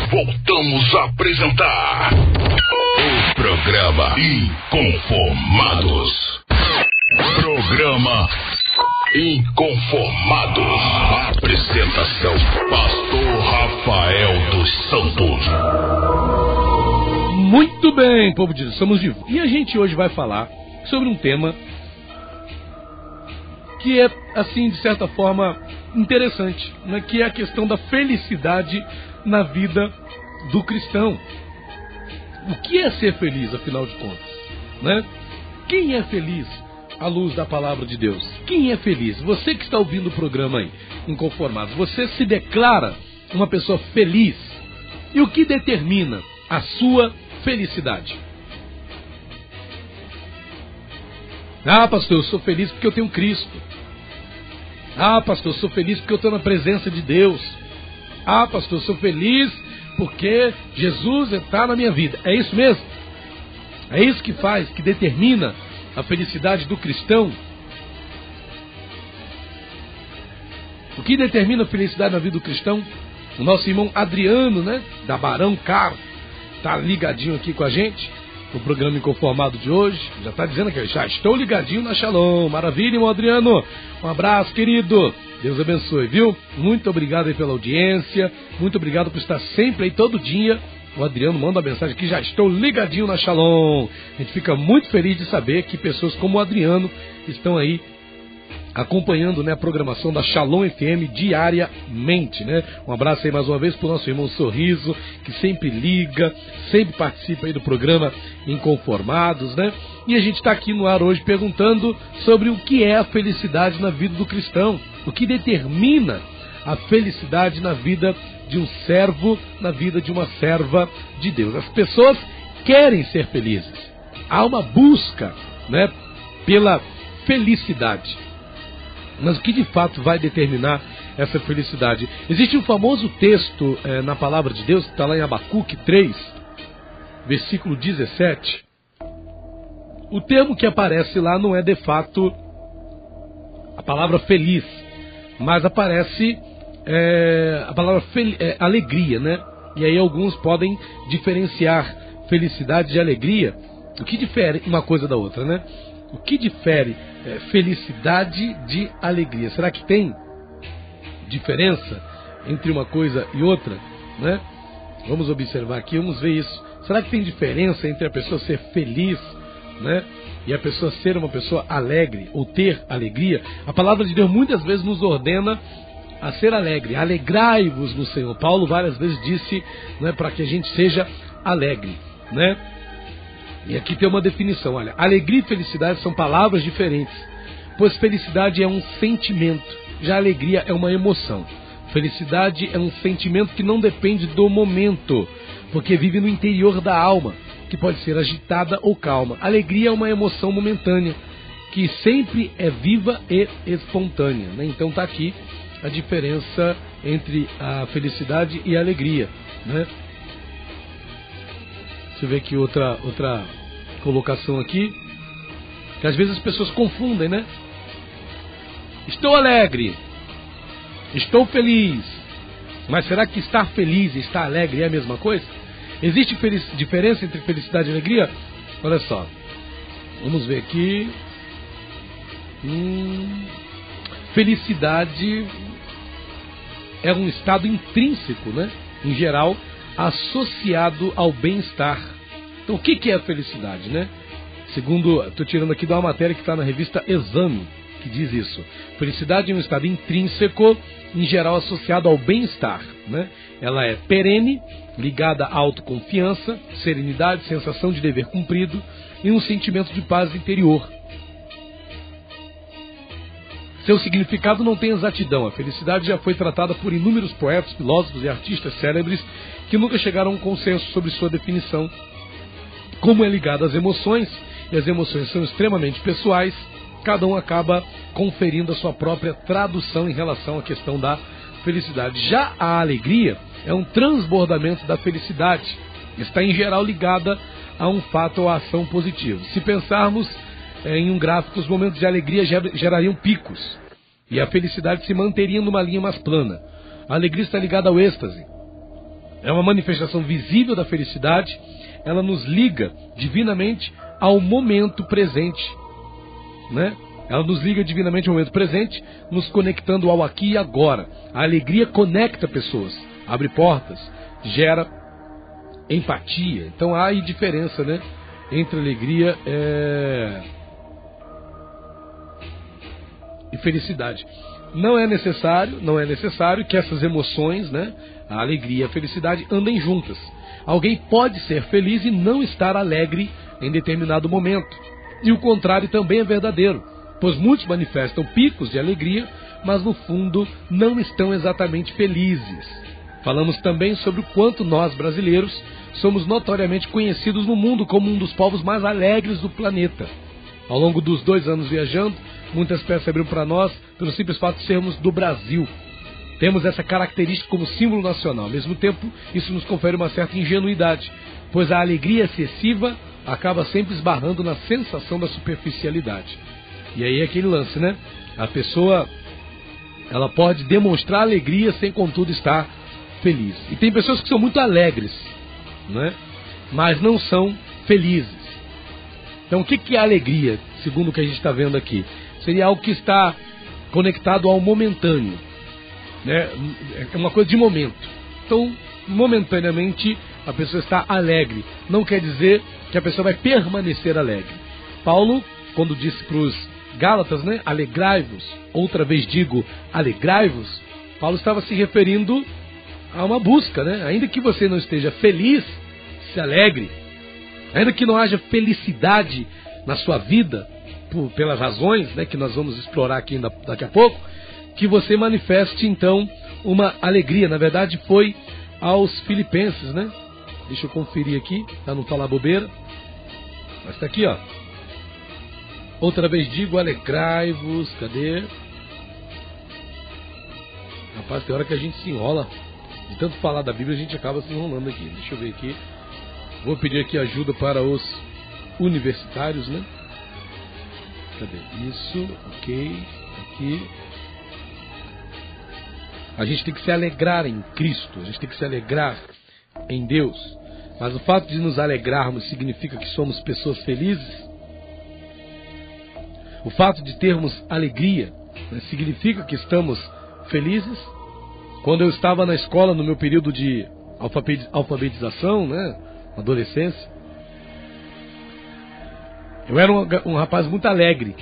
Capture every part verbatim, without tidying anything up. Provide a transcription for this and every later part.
voltamos a apresentar o programa Inconformados. Programa Inconformados. Apresentação: Pastor Rafael dos Santos. Muito bem, povo de Deus, estamos de volta. E a gente hoje vai falar sobre um tema que é, assim, de certa forma, interessante, né? Que é a questão da felicidade na vida do cristão. O que é ser feliz, afinal de contas, né? Quem é feliz à luz da palavra de Deus? Quem é feliz? Você que está ouvindo o programa aí, Inconformado, você se declara uma pessoa feliz? E o que determina a sua felicidade? Ah, pastor, eu sou feliz porque eu tenho Cristo. Ah, pastor, eu sou feliz porque eu estou na presença de Deus. Ah, pastor, eu sou feliz porque Jesus está na minha vida. É isso mesmo? É isso que faz, que determina a felicidade do cristão? O que determina a felicidade na vida do cristão? O nosso irmão Adriano, né, da Barão Car, está ligadinho aqui com a gente no programa Inconformado de hoje. Já está dizendo que já estou ligadinho na Shalom. Maravilha, irmão Adriano. Um abraço, querido. Deus abençoe, viu? Muito obrigado aí pela audiência. Muito obrigado por estar sempre aí todo dia. O Adriano manda uma mensagem aqui: já estou ligadinho na Shalom. A gente fica muito feliz de saber que pessoas como o Adriano estão aí acompanhando, né, a programação da Shalom F M diariamente, né? Um abraço aí mais uma vez para o nosso irmão Sorriso, que sempre liga, sempre participa aí do programa Inconformados, né? E a gente está aqui no ar hoje perguntando sobre o que é a felicidade na vida do cristão, o que determina a felicidade na vida de um servo, na vida de uma serva de Deus. As pessoas querem ser felizes, há uma busca, né, pela felicidade. Mas o que de fato vai determinar essa felicidade? Existe um famoso texto é, na palavra de Deus, que está lá em Abacuque três, versículo dezessete. O termo que aparece lá não é de fato a palavra feliz, mas aparece é, a palavra fel- é, alegria, né? E aí alguns podem diferenciar felicidade de alegria. O que difere uma coisa da outra, né? O que difere é, felicidade de alegria? Será que tem diferença entre uma coisa e outra, né? Vamos observar aqui, vamos ver isso. Será que tem diferença entre a pessoa ser feliz, né, e a pessoa ser uma pessoa alegre, ou ter alegria? A palavra de Deus muitas vezes nos ordena a ser alegre. Alegrai-vos no Senhor. Paulo várias vezes disse, né, para que a gente seja alegre, né? E aqui tem uma definição, olha: alegria e felicidade são palavras diferentes, pois felicidade é um sentimento, já alegria é uma emoção. Felicidade é um sentimento que não depende do momento, porque vive no interior da alma, que pode ser agitada ou calma. Alegria é uma emoção momentânea, que sempre é viva e espontânea, né? Então está aqui a diferença entre a felicidade e a alegria, né? Deixa eu ver aqui outra, outra colocação aqui, que às vezes as pessoas confundem, né? Estou alegre, estou feliz. Mas será que estar feliz e estar alegre é a mesma coisa? Existe feliz, diferença entre felicidade e alegria? Olha só, vamos ver aqui. Hum, felicidade é um estado intrínseco, né? Em geral, associado ao bem-estar. Então, o que é a felicidade, né? Segundo, estou tirando aqui de uma matéria que está na revista Exame, que diz isso. Felicidade é um estado intrínseco, em geral associado ao bem-estar, né? Ela é perene, ligada à autoconfiança, serenidade, sensação de dever cumprido e um sentimento de paz interior. Seu significado não tem exatidão. A felicidade já foi tratada por inúmeros poetas, filósofos e artistas célebres que nunca chegaram a um consenso sobre sua definição. Como é ligada às emoções, e as emoções são extremamente pessoais, cada um acaba conferindo a sua própria tradução em relação à questão da felicidade. Já a alegria é um transbordamento da felicidade. Está em geral ligada a um fato ou ação positivo. Se pensarmos é, em um gráfico, os momentos de alegria ger, gerariam picos e a felicidade se manteria numa linha mais plana. A alegria está ligada ao êxtase. é uma manifestação visível da felicidade, ela nos liga divinamente ao momento presente, né? Ela nos liga divinamente ao momento presente, nos conectando ao aqui e agora. A alegria conecta pessoas, abre portas, gera empatia. Então há aí diferença, né, entre alegria é... e felicidade. Não é necessário, não é necessário que essas emoções, né, a alegria e a felicidade, andem juntas. Alguém pode ser feliz e não estar alegre em determinado momento. E o contrário também é verdadeiro, pois muitos manifestam picos de alegria, mas no fundo não estão exatamente felizes. Falamos também sobre o quanto nós, brasileiros, somos notoriamente conhecidos no mundo como um dos povos mais alegres do planeta. Ao longo dos dois anos viajando, muitas perceberam para nós pelo simples fato de sermos do Brasil. Temos essa característica como símbolo nacional. Ao mesmo tempo, isso nos confere uma certa ingenuidade, pois a alegria excessiva acaba sempre esbarrando na sensação da superficialidade. E aí é aquele lance, né? A pessoa, ela pode demonstrar alegria sem, contudo, estar feliz. E tem pessoas que são muito alegres, né? Mas não são felizes. Então, o que é alegria, segundo o que a gente está vendo aqui? Seria algo que está conectado ao momentâneo, né? É uma coisa de momento. Então, momentaneamente, a pessoa está alegre. Não quer dizer que a pessoa vai permanecer alegre. Paulo, quando disse para os Gálatas, né, alegrai-vos, outra vez digo, alegrai-vos, Paulo estava se referindo a uma busca, né? Ainda que você não esteja feliz, se alegre. Ainda que não haja felicidade na sua vida, por, pelas razões, né, que nós vamos explorar aqui ainda, daqui a pouco, que você manifeste então uma alegria. Na verdade foi aos Filipenses, né? Deixa eu conferir aqui, para não falar bobeira. Mas está aqui, ó. Outra vez digo, alegrai-vos. Cadê? Rapaz, tem hora que a gente se enrola. De tanto falar da Bíblia, a gente acaba se enrolando aqui. Deixa eu ver aqui. Vou pedir aqui ajuda para os universitários, né? Cadê? Isso, ok. Aqui. A gente tem que se alegrar em Cristo. A gente tem que se alegrar em Deus. Mas o fato de nos alegrarmos significa que somos pessoas felizes? O fato de termos alegria, né, significa que estamos felizes? Quando eu estava na escola, no meu período de alfabetização, né, adolescência, eu era um, um rapaz muito alegre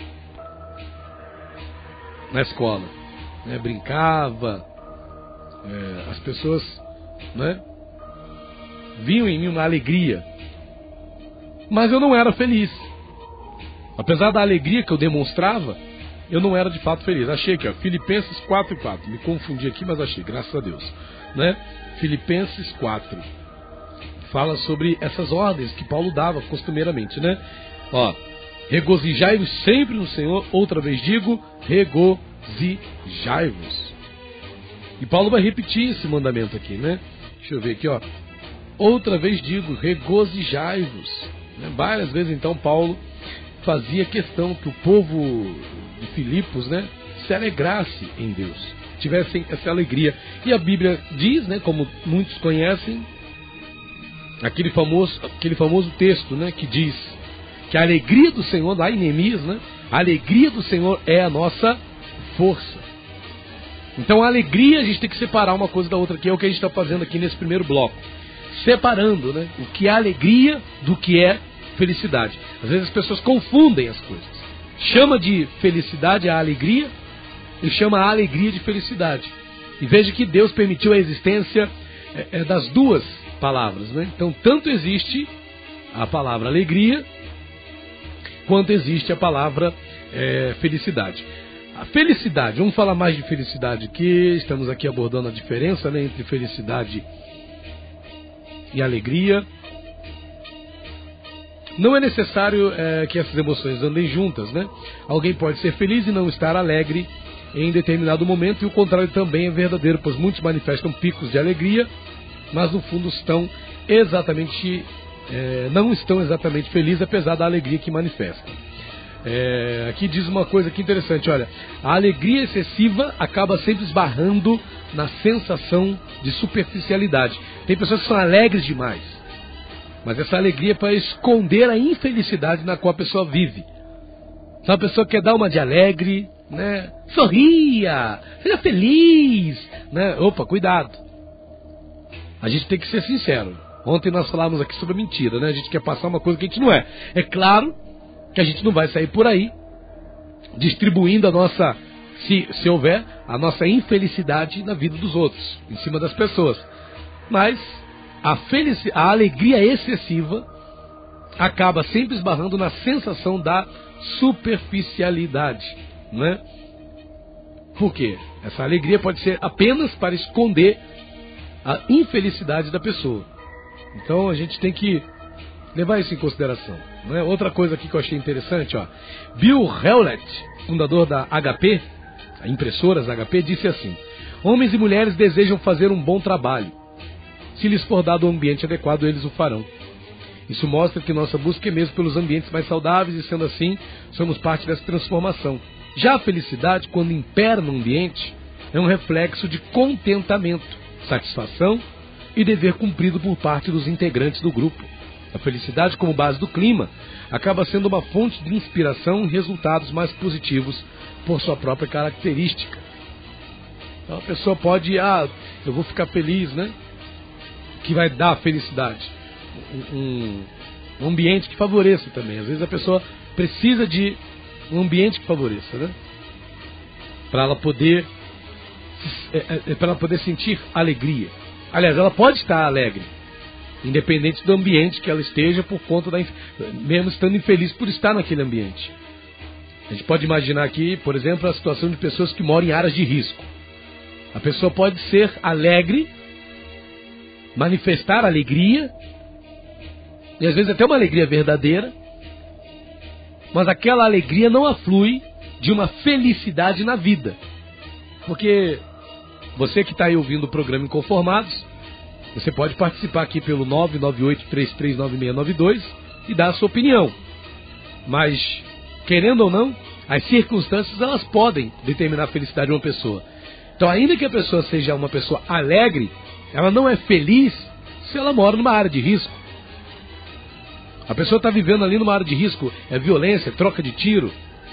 na escola, né, brincava, é, as pessoas, né, viam em mim uma alegria, mas eu não era feliz. Apesar da alegria que eu demonstrava, eu não era de fato feliz. Achei aqui, ó, Filipenses quatro e quatro. Me confundi aqui, mas achei, graças a Deus, né? Filipenses quatro. Fala sobre essas ordens que Paulo dava costumeiramente, né? Ó, regozijai-vos sempre no Senhor. Outra vez digo, regozijai-vos. E Paulo vai repetir esse mandamento aqui, né? Deixa eu ver aqui, ó. Outra vez digo, regozijai-vos. Né? Várias vezes, então, Paulo fazia questão que o povo de Filipos, né, se alegrasse em Deus, tivessem essa alegria. E a Bíblia diz, né, como muitos conhecem, aquele famoso, aquele famoso texto, né, que diz que a alegria do Senhor, lá em Neemias, né, a alegria do Senhor é a nossa força. Então a alegria, a gente tem que separar uma coisa da outra, que é o que a gente está fazendo aqui nesse primeiro bloco, separando, né, o que é alegria do que é felicidade. Às vezes as pessoas confundem as coisas. Chama de felicidade a alegria e chama a alegria de felicidade. E veja que Deus permitiu a existência é, é, das duas palavras, né? Então, tanto existe a palavra alegria, quanto existe a palavra é, felicidade. A felicidade, vamos falar mais de felicidade aqui. Estamos aqui abordando a diferença, né, entre felicidade e alegria. Não é necessário é, que essas emoções andem juntas, né? Alguém pode ser feliz e não estar alegre em determinado momento, e o contrário também é verdadeiro, pois muitos manifestam picos de alegria, mas no fundo estão exatamente, é, não estão exatamente felizes, apesar da alegria que manifestam. É, aqui diz uma coisa aqui interessante, olha, a alegria excessiva acaba sempre esbarrando na sensação de superficialidade. Tem pessoas que são alegres demais, mas essa alegria é para esconder a infelicidade na qual a pessoa vive. Então a pessoa quer dar uma de alegre, né? Sorria, seja feliz, né? Opa, cuidado. A gente tem que ser sincero. Ontem nós falávamos aqui sobre a mentira, né? A gente quer passar uma coisa que a gente não é. É claro que a gente não vai sair por aí distribuindo a nossa, se, se houver, a nossa infelicidade na vida dos outros, em cima das pessoas. Mas a, felici- a alegria excessiva acaba sempre esbarrando na sensação da superficialidade, né? Por quê? Essa alegria pode ser apenas para esconder a infelicidade da pessoa. Então a gente tem que levar isso em consideração, né? Outra coisa aqui que eu achei interessante, ó. Bill Hewlett, fundador da H P, a impressoras H P, disse assim: homens e mulheres desejam fazer um bom trabalho. Se lhes for dado um ambiente adequado, eles o farão. Isso mostra que nossa busca é mesmo pelos ambientes mais saudáveis e, sendo assim, somos parte dessa transformação. Já a felicidade, quando impera no ambiente, é um reflexo de contentamento, satisfação e dever cumprido por parte dos integrantes do grupo. A felicidade, como base do clima, acaba sendo uma fonte de inspiração e resultados mais positivos por sua própria característica. Então a pessoa pode, ah, eu vou ficar feliz, né? Que vai dar a felicidade. Um, um ambiente que favoreça também. Às vezes a pessoa precisa de um ambiente que favoreça, né? Para ela poder, é, é, para ela poder sentir alegria. Aliás, ela pode estar alegre, independente do ambiente que ela esteja, por conta da, mesmo estando infeliz por estar naquele ambiente. A gente pode imaginar aqui, por exemplo, a situação de pessoas que moram em áreas de risco. A pessoa pode ser alegre, manifestar alegria, e às vezes até uma alegria verdadeira, mas aquela alegria não aflui de uma felicidade na vida. Porque você que está aí ouvindo o programa Inconformados, você pode participar aqui pelo nove nove oito, três três nove seis nove dois e dar a sua opinião. Mas, querendo ou não, as circunstâncias elas podem determinar a felicidade de uma pessoa. Então, ainda que a pessoa seja uma pessoa alegre, ela não é feliz se ela mora numa área de risco. A pessoa está vivendo ali numa área de risco, é violência, é troca de tiro,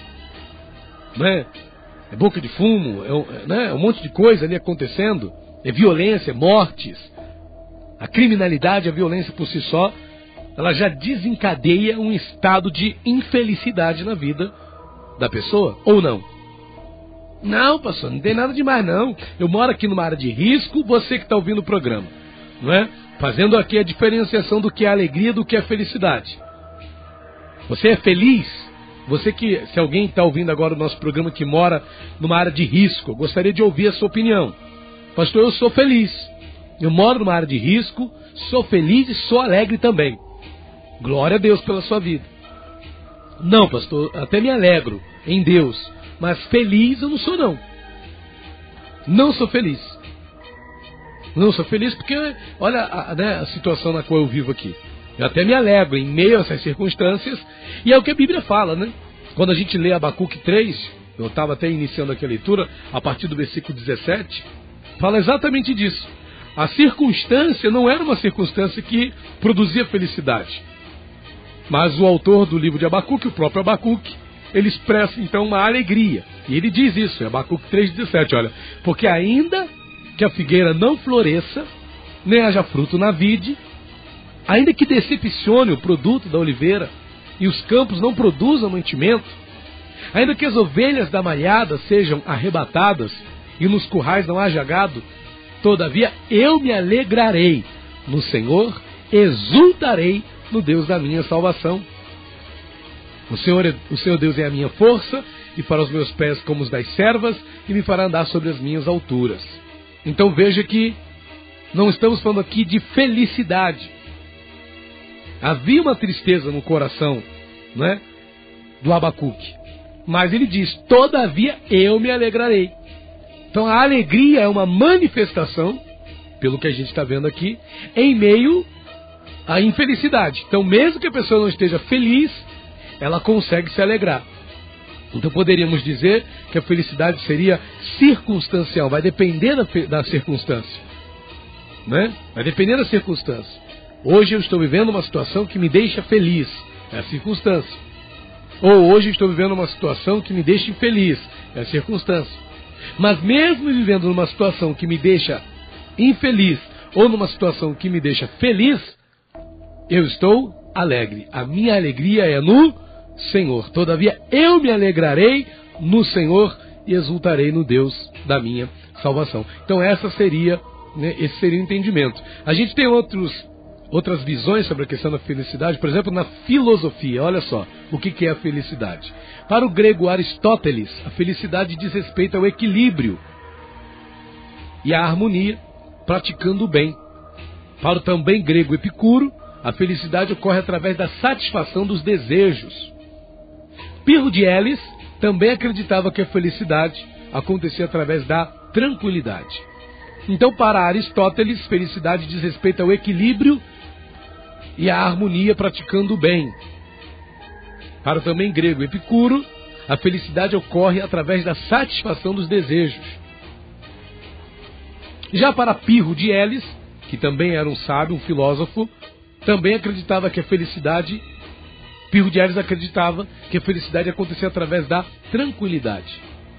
né? É boca de fumo, é, né? É um monte de coisa ali acontecendo, é violência, é mortes. A criminalidade, a violência por si só, ela já desencadeia um estado de infelicidade na vida da pessoa, ou não? Não, pastor, não tem nada demais não. Eu moro aqui numa área de risco, você que está ouvindo o programa, não é? Fazendo aqui a diferenciação do que é alegria do que é felicidade. Você é feliz? Você que, se alguém está ouvindo agora o nosso programa que mora numa área de risco, eu gostaria de ouvir a sua opinião. Pastor, eu sou feliz. Eu moro numa área de risco, sou feliz e sou alegre também. Glória a Deus pela sua vida. Não, pastor, até me alegro em Deus, mas feliz eu não sou não. Não sou feliz. Não sou feliz porque, olha a, né, a situação na qual eu vivo aqui. Eu até me alegro em meio a essas circunstâncias, e é o que a Bíblia fala, né? Quando a gente lê Abacuque três, eu estava até iniciando aqui a leitura, a partir do versículo dezessete, fala exatamente disso. A circunstância não era uma circunstância que produzia felicidade. Mas o autor do livro de Abacuque, o próprio Abacuque, ele expressa então uma alegria. E ele diz isso, em Abacuque três, dezessete, olha, porque ainda que a figueira não floresça, nem haja fruto na vide, ainda que decepcione o produto da oliveira, e os campos não produzam mantimento, ainda que as ovelhas da malhada sejam arrebatadas, e nos currais não haja gado, todavia eu me alegrarei no Senhor, exultarei no Deus da minha salvação. O Senhor, o Senhor Deus é a minha força, e para os meus pés como os das servas, e me fará andar sobre as minhas alturas. Então veja que não estamos falando aqui de felicidade. Havia uma tristeza no coração, né, do Abacuque. Mas ele diz, todavia eu me alegrarei. Então a alegria é uma manifestação, pelo que a gente está vendo aqui, em meio à infelicidade. Então mesmo que a pessoa não esteja feliz, ela consegue se alegrar. Então poderíamos dizer que a felicidade seria circunstancial, vai depender da, da circunstância, né? Vai depender da circunstância. Hoje eu estou vivendo uma situação que me deixa feliz, é a circunstância. Ou hoje eu estou vivendo uma situação que me deixa infeliz, é a circunstância. Mas mesmo vivendo numa situação que me deixa infeliz, ou numa situação que me deixa feliz, eu estou alegre. A minha alegria é no Senhor. Todavia eu me alegrarei no Senhor e exultarei no Deus da minha salvação. Então essa seria, né, esse seria o entendimento. A gente tem outros, outras visões sobre a questão da felicidade, por exemplo, na filosofia. Olha só, o que, que é a felicidade? Para o grego Aristóteles, a felicidade diz respeito ao equilíbrio e à harmonia, praticando o bem. Para o também grego Epicuro, a felicidade ocorre através da satisfação dos desejos. Pirro de Elis também acreditava que a felicidade acontecia através da tranquilidade. Então, para Aristóteles, felicidade diz respeito ao equilíbrio e à harmonia, praticando o bem. Para o também grego Epicuro, a felicidade ocorre através da satisfação dos desejos. Já para Pirro de Elis, que também era um sábio, um filósofo, também acreditava que a felicidade, Pirro de Elis acreditava que a felicidade acontecia através da tranquilidade.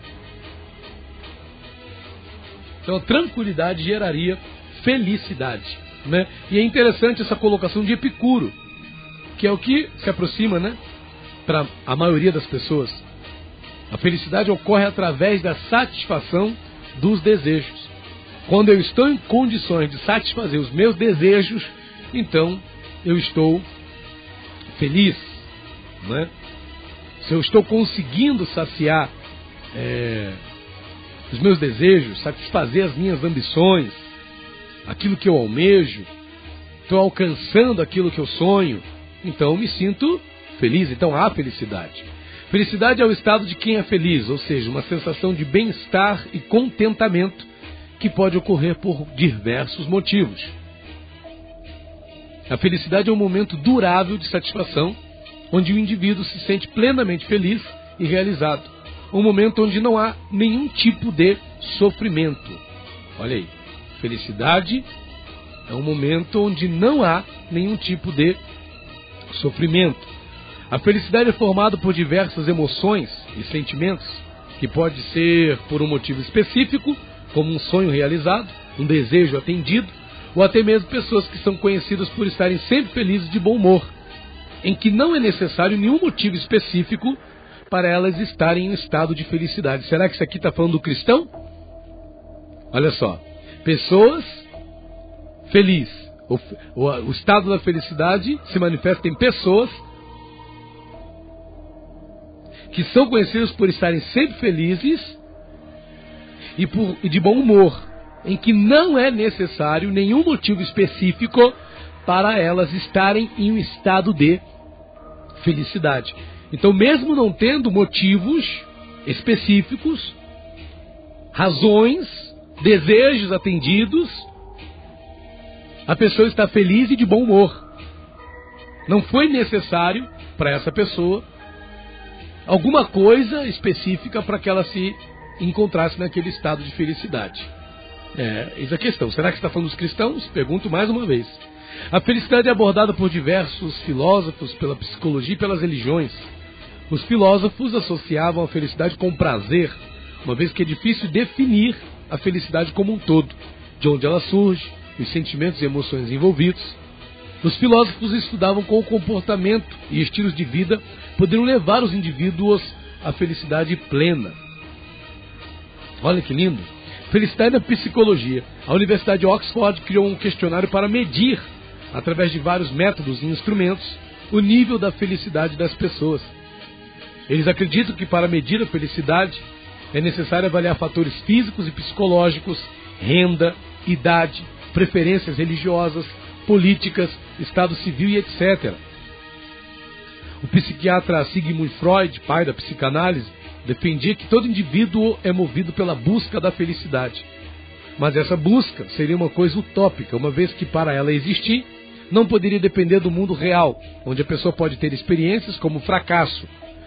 Então a tranquilidade geraria felicidade, né? E é interessante essa colocação de Epicuro, que é o que se aproxima, né, para a maioria das pessoas. A felicidade ocorre através da satisfação dos desejos. Quando eu estou em condições de satisfazer os meus desejos, então eu estou feliz, né? Se eu estou conseguindo saciar é, os meus desejos, satisfazer as minhas ambições, aquilo que eu almejo, estou alcançando aquilo que eu sonho, então eu me sinto feliz. Então há felicidade. Felicidade é o estado de quem é feliz, ou seja, uma sensação de bem-estar e contentamento que pode ocorrer por diversos motivos. A felicidade é um momento durável de satisfação, onde o indivíduo se sente plenamente feliz e realizado. Um momento onde não há nenhum tipo de sofrimento. Olha aí, felicidade é um momento onde não há nenhum tipo de sofrimento. A felicidade é formada por diversas emoções e sentimentos, que pode ser por um motivo específico, como um sonho realizado, um desejo atendido, ou até mesmo pessoas que são conhecidas por estarem sempre felizes, de bom humor, em que não é necessário nenhum motivo específico para elas estarem em um estado de felicidade. Será que isso aqui está falando do cristão? Olha só, pessoas felizes. O, o, o estado da felicidade se manifesta em pessoas que são conhecidas por estarem sempre felizes e, por, e de bom humor, em que não é necessário nenhum motivo específico para elas estarem em um estado de felicidade. Então, mesmo não tendo motivos específicos, razões, desejos atendidos, a pessoa está feliz e de bom humor. Não foi necessário para essa pessoa alguma coisa específica para que ela se encontrasse naquele estado de felicidade. É, eis a questão. Será que está falando dos cristãos? Pergunto mais uma vez. A felicidade é abordada por diversos filósofos, pela psicologia e pelas religiões. Os filósofos associavam a felicidade com prazer, uma vez que é difícil definir a felicidade como um todo, de onde ela surge, os sentimentos e emoções envolvidos. Os filósofos estudavam como o comportamento e estilos de vida poderiam levar os indivíduos à felicidade plena. Olha que lindo! Felicidade na psicologia. A Universidade de Oxford criou um questionário para medir, através de vários métodos e instrumentos, o nível da felicidade das pessoas. Eles acreditam que para medir a felicidade é necessário avaliar fatores físicos e psicológicos, renda, idade, preferências religiosas, políticas, estado civil e etcétera. O psiquiatra Sigmund Freud, pai da psicanálise, defendia que todo indivíduo é movido pela busca da felicidade. Mas essa busca seria uma coisa utópica, uma vez que para ela existir, não poderia depender do mundo real, onde a pessoa pode ter experiências como fracasso,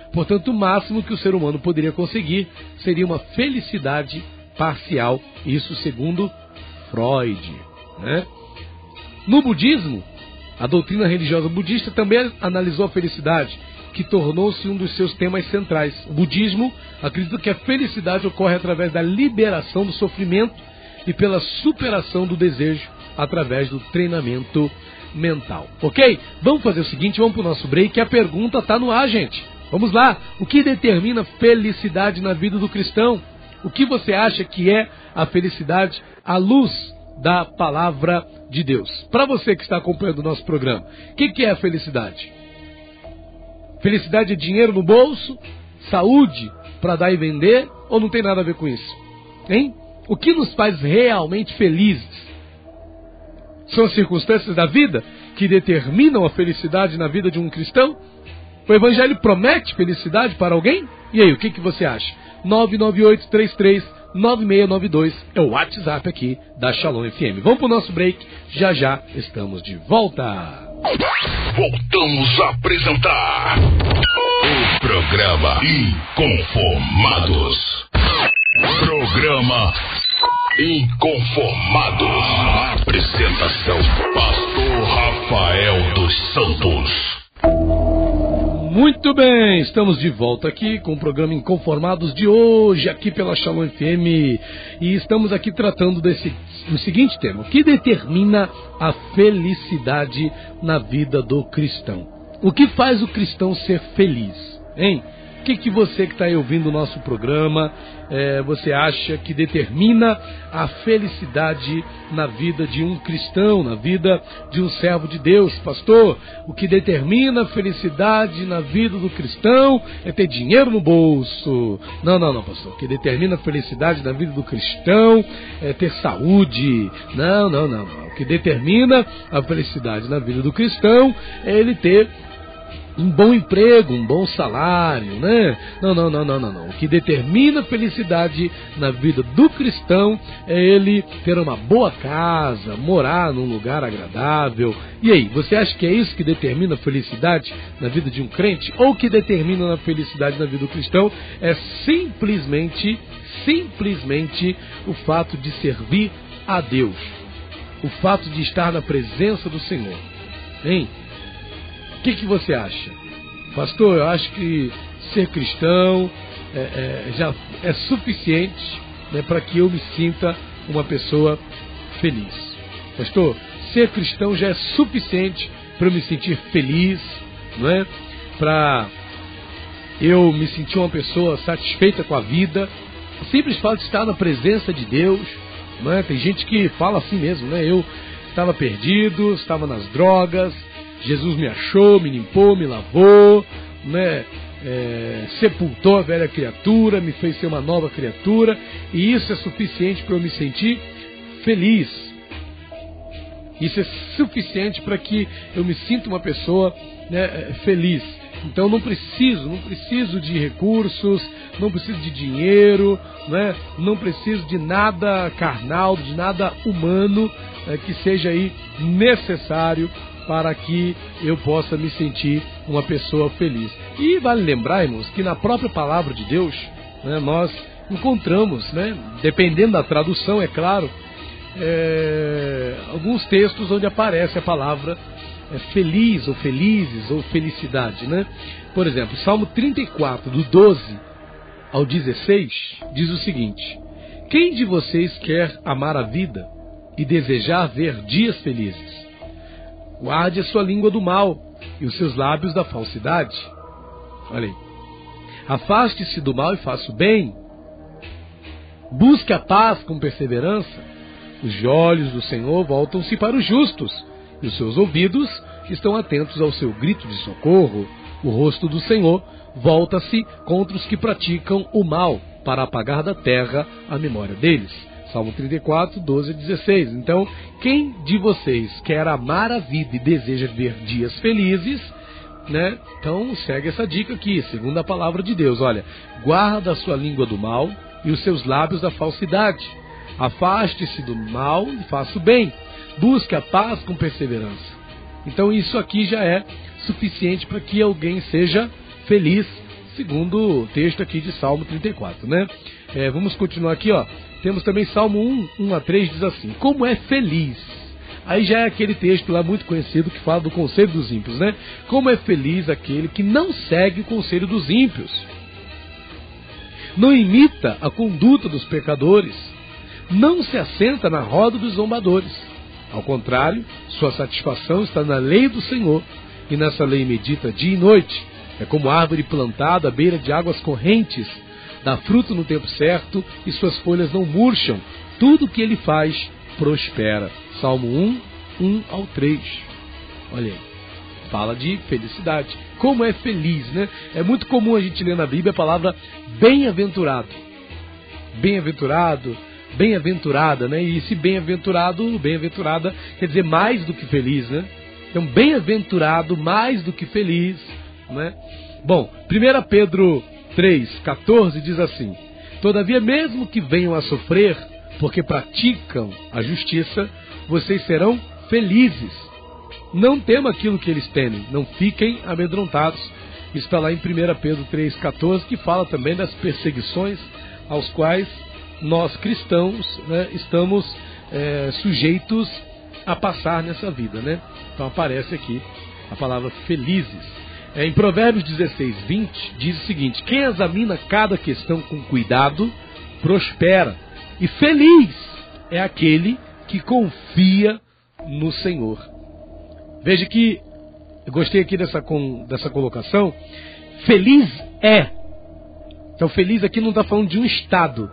Portanto, o máximo que o ser humano poderia conseguir seria uma felicidade parcial, isso segundo Freud, né? No budismo, a doutrina religiosa budista também analisou a felicidade, que tornou-se um dos seus temas centrais. O budismo acredita que a felicidade ocorre através da liberação do sofrimento e pela superação do desejo através do treinamento mental. Ok? Vamos fazer o seguinte, vamos para o nosso break, a pergunta está no ar, gente. Vamos lá. O que determina felicidade na vida do cristão? O que você acha que é a felicidade à luz da palavra de Deus? Para você que está acompanhando o nosso programa, o que, que é a felicidade? Felicidade é dinheiro no bolso? Saúde para dar e vender? Ou não tem nada a ver com isso? Hein? O que nos faz realmente felizes? São as circunstâncias da vida que determinam a felicidade na vida de um cristão? O Evangelho promete felicidade para alguém? E aí, o que, que você acha? nove nove oito três três nove seis nove dois é o WhatsApp aqui da Shalom F M. Vamos para o nosso break, já já estamos de volta. Voltamos a apresentar o programa Inconformados. Programa Inconformados. Apresentação: Pastor Rafael dos Santos. Muito bem, estamos de volta aqui com o programa Inconformados de hoje, aqui pela Shalom F M. E estamos aqui tratando desse, do seguinte tema: o que determina a felicidade na vida do cristão? O que faz o cristão ser feliz? Hein? O que, que você que está aí ouvindo o nosso programa, é, você acha que determina a felicidade na vida de um cristão, na vida de um servo de Deus? Pastor, o que determina a felicidade na vida do cristão é ter dinheiro no bolso. Não, não, não, pastor. O que determina a felicidade na vida do cristão é ter saúde. Não, não, não, não. O que determina a felicidade na vida do cristão é ele ter um bom emprego, um bom salário, né? Não, não, não, não, não, não. O que determina a felicidade na vida do cristão é ele ter uma boa casa, morar num lugar agradável. E aí, você acha que é isso que determina a felicidade na vida de um crente? Ou o que determina a felicidade na vida do cristão é simplesmente, simplesmente o fato de servir a Deus, o fato de estar na presença do Senhor, hein? O que, que você acha? Pastor, eu acho que ser cristão é, é, já é suficiente, né, para que eu me sinta uma pessoa feliz. Pastor, ser cristão já é suficiente para eu me sentir feliz, não é? Para eu me sentir uma pessoa satisfeita com a vida. O simples fato de estar na presença de Deus, não é? Tem gente que fala assim mesmo, né? Eu estava perdido, estava nas drogas, Jesus me achou, me limpou, me lavou, né? É, sepultou a velha criatura, me fez ser uma nova criatura, e isso é suficiente para eu me sentir feliz. Isso é suficiente para que eu me sinta uma pessoa, né, feliz. Então não preciso, não preciso de recursos, não preciso de dinheiro, né? Não preciso de nada carnal, de nada humano, é, que seja aí necessário para que eu possa me sentir uma pessoa feliz. E vale lembrar, irmãos, que na própria palavra de Deus, né, nós encontramos, né, dependendo da tradução, é claro, é, alguns textos onde aparece a palavra é, feliz, ou felizes, ou felicidade, né? Por exemplo, Salmo trinta e quatro, do doze ao dezesseis, diz o seguinte: quem de vocês quer amar a vida e desejar ver dias felizes? Guarde a sua língua do mal e os seus lábios da falsidade. Olha aí. Afaste-se do mal e faça o bem. Busque a paz com perseverança. Os olhos do Senhor voltam-se para os justos, e os seus ouvidos estão atentos ao seu grito de socorro. O rosto do Senhor volta-se contra os que praticam o mal, para apagar da terra a memória deles. Salmo trinta e quatro, doze a dezesseis. Então, quem de vocês quer amar a vida e deseja ver dias felizes, né? Então, segue essa dica aqui, segundo a palavra de Deus. Olha, guarda a sua língua do mal e os seus lábios da falsidade. Afaste-se do mal e faça o bem. Busque a paz com perseverança. Então, isso aqui já é suficiente para que alguém seja feliz, segundo o texto aqui de Salmo trinta e quatro, né? É, vamos continuar aqui, ó. Temos também Salmo um, um a três, diz assim: como é feliz. Aí já é aquele texto lá muito conhecido que fala do conselho dos ímpios, né? Como é feliz aquele que não segue o conselho dos ímpios, não imita a conduta dos pecadores, não se assenta na roda dos zombadores. Ao contrário, sua satisfação está na lei do Senhor, e nessa lei medita dia e noite. É como árvore plantada à beira de águas correntes, dá fruto no tempo certo e suas folhas não murcham. Tudo o que ele faz prospera. Salmo um, um ao três. Olha aí, fala de felicidade. Como é feliz, né? É muito comum a gente ler na Bíblia a palavra bem-aventurado. Bem-aventurado, bem-aventurada, né? E esse bem-aventurado, bem-aventurada, quer dizer mais do que feliz, né? Então, bem-aventurado, mais do que feliz, né? Bom, primeira Pedro três, catorze diz assim: todavia, mesmo que venham a sofrer, porque praticam a justiça, vocês serão felizes. Não temam aquilo que eles temem, não fiquem amedrontados. Isso está lá em primeira Pedro três, catorze, que fala também das perseguições aos quais nós cristãos, né, estamos é, sujeitos a passar nessa vida, né? Então aparece aqui a palavra felizes. É, em Provérbios dezesseis, vinte, diz o seguinte: quem examina cada questão com cuidado, prospera, e feliz é aquele que confia no Senhor. Veja que eu gostei aqui dessa, dessa colocação. Feliz é. Então feliz aqui não está falando de um estado,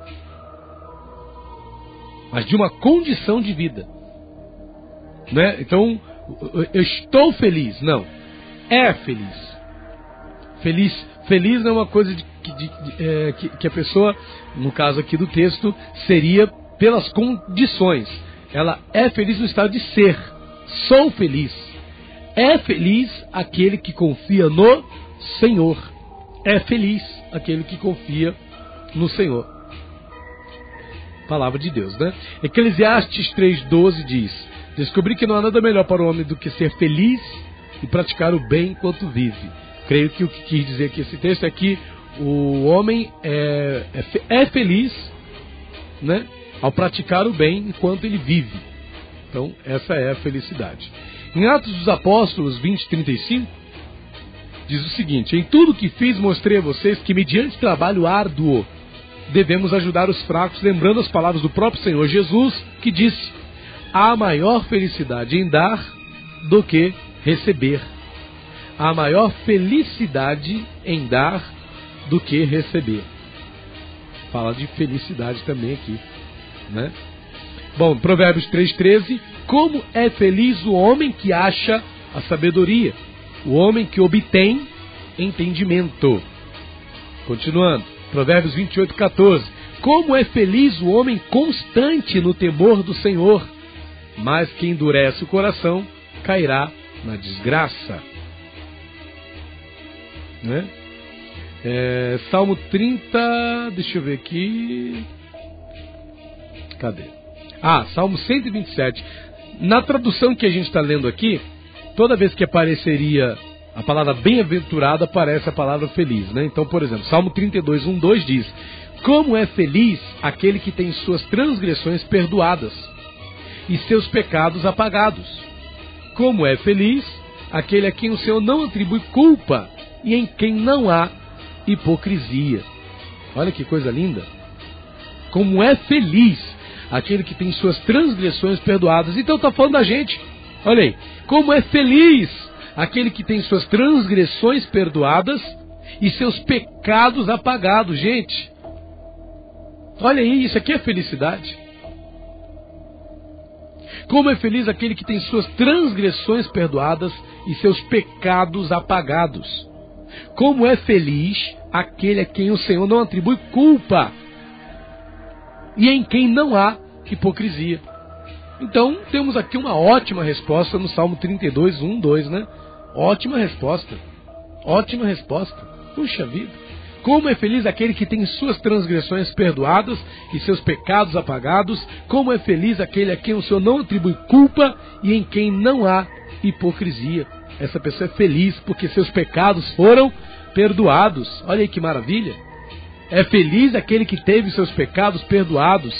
mas de uma condição de vida, né? Então, eu estou feliz. Não, é feliz. Feliz, feliz não é uma coisa de, de, de, é, que, que a pessoa, no caso aqui do texto, seria pelas condições. Ela é feliz no estado de ser. Sou feliz. É feliz aquele que confia no Senhor. É feliz aquele que confia no Senhor. Palavra de Deus, né? Eclesiastes três, doze diz: descobri que não há nada melhor para o homem do que ser feliz e praticar o bem enquanto vive. Creio que o que quis dizer aqui esse texto é que o homem é, é, é feliz, né, ao praticar o bem enquanto ele vive. Então, essa é a felicidade. Em Atos dos Apóstolos vinte, trinta e cinco, diz o seguinte: em tudo que fiz mostrei a vocês que mediante trabalho árduo devemos ajudar os fracos, lembrando as palavras do próprio Senhor Jesus, que disse: há maior felicidade em dar do que receber. Há maior felicidade em dar do que receber. Fala de felicidade também aqui, né? Bom, Provérbios três, treze: como é feliz o homem que acha a sabedoria, o homem que obtém entendimento. Continuando, Provérbios vinte e oito, catorze: como é feliz o homem constante no temor do Senhor, mas quem endurece o coração cairá na desgraça. Né? É, Salmo trinta, deixa eu ver aqui. Cadê? Ah, Salmo cento e vinte e sete. Na tradução que a gente está lendo aqui, toda vez que apareceria a palavra bem-aventurado, aparece a palavra feliz, né? Então, por exemplo, Salmo trinta e dois, um, dois diz: como é feliz aquele que tem suas transgressões perdoadas e seus pecados apagados. Como é feliz aquele a quem o Senhor não atribui culpa e em quem não há hipocrisia. Olha que coisa linda. Como é feliz aquele que tem suas transgressões perdoadas. Então está falando da gente. Olha aí. Como é feliz aquele que tem suas transgressões perdoadas e seus pecados apagados. Gente, olha aí, isso aqui é felicidade. Como é feliz aquele que tem suas transgressões perdoadas e seus pecados apagados. Como é feliz aquele a quem o Senhor não atribui culpa e em quem não há hipocrisia. Então, temos aqui uma ótima resposta no Salmo trinta e dois, um, dois, né? Ótima resposta. Ótima resposta. Puxa vida. Como é feliz aquele que tem suas transgressões perdoadas e seus pecados apagados. Como é feliz aquele a quem o Senhor não atribui culpa e em quem não há hipocrisia. essa pessoa é feliz porque seus pecados foram perdoados. Olha aí que maravilha. É feliz aquele que teve seus pecados perdoados.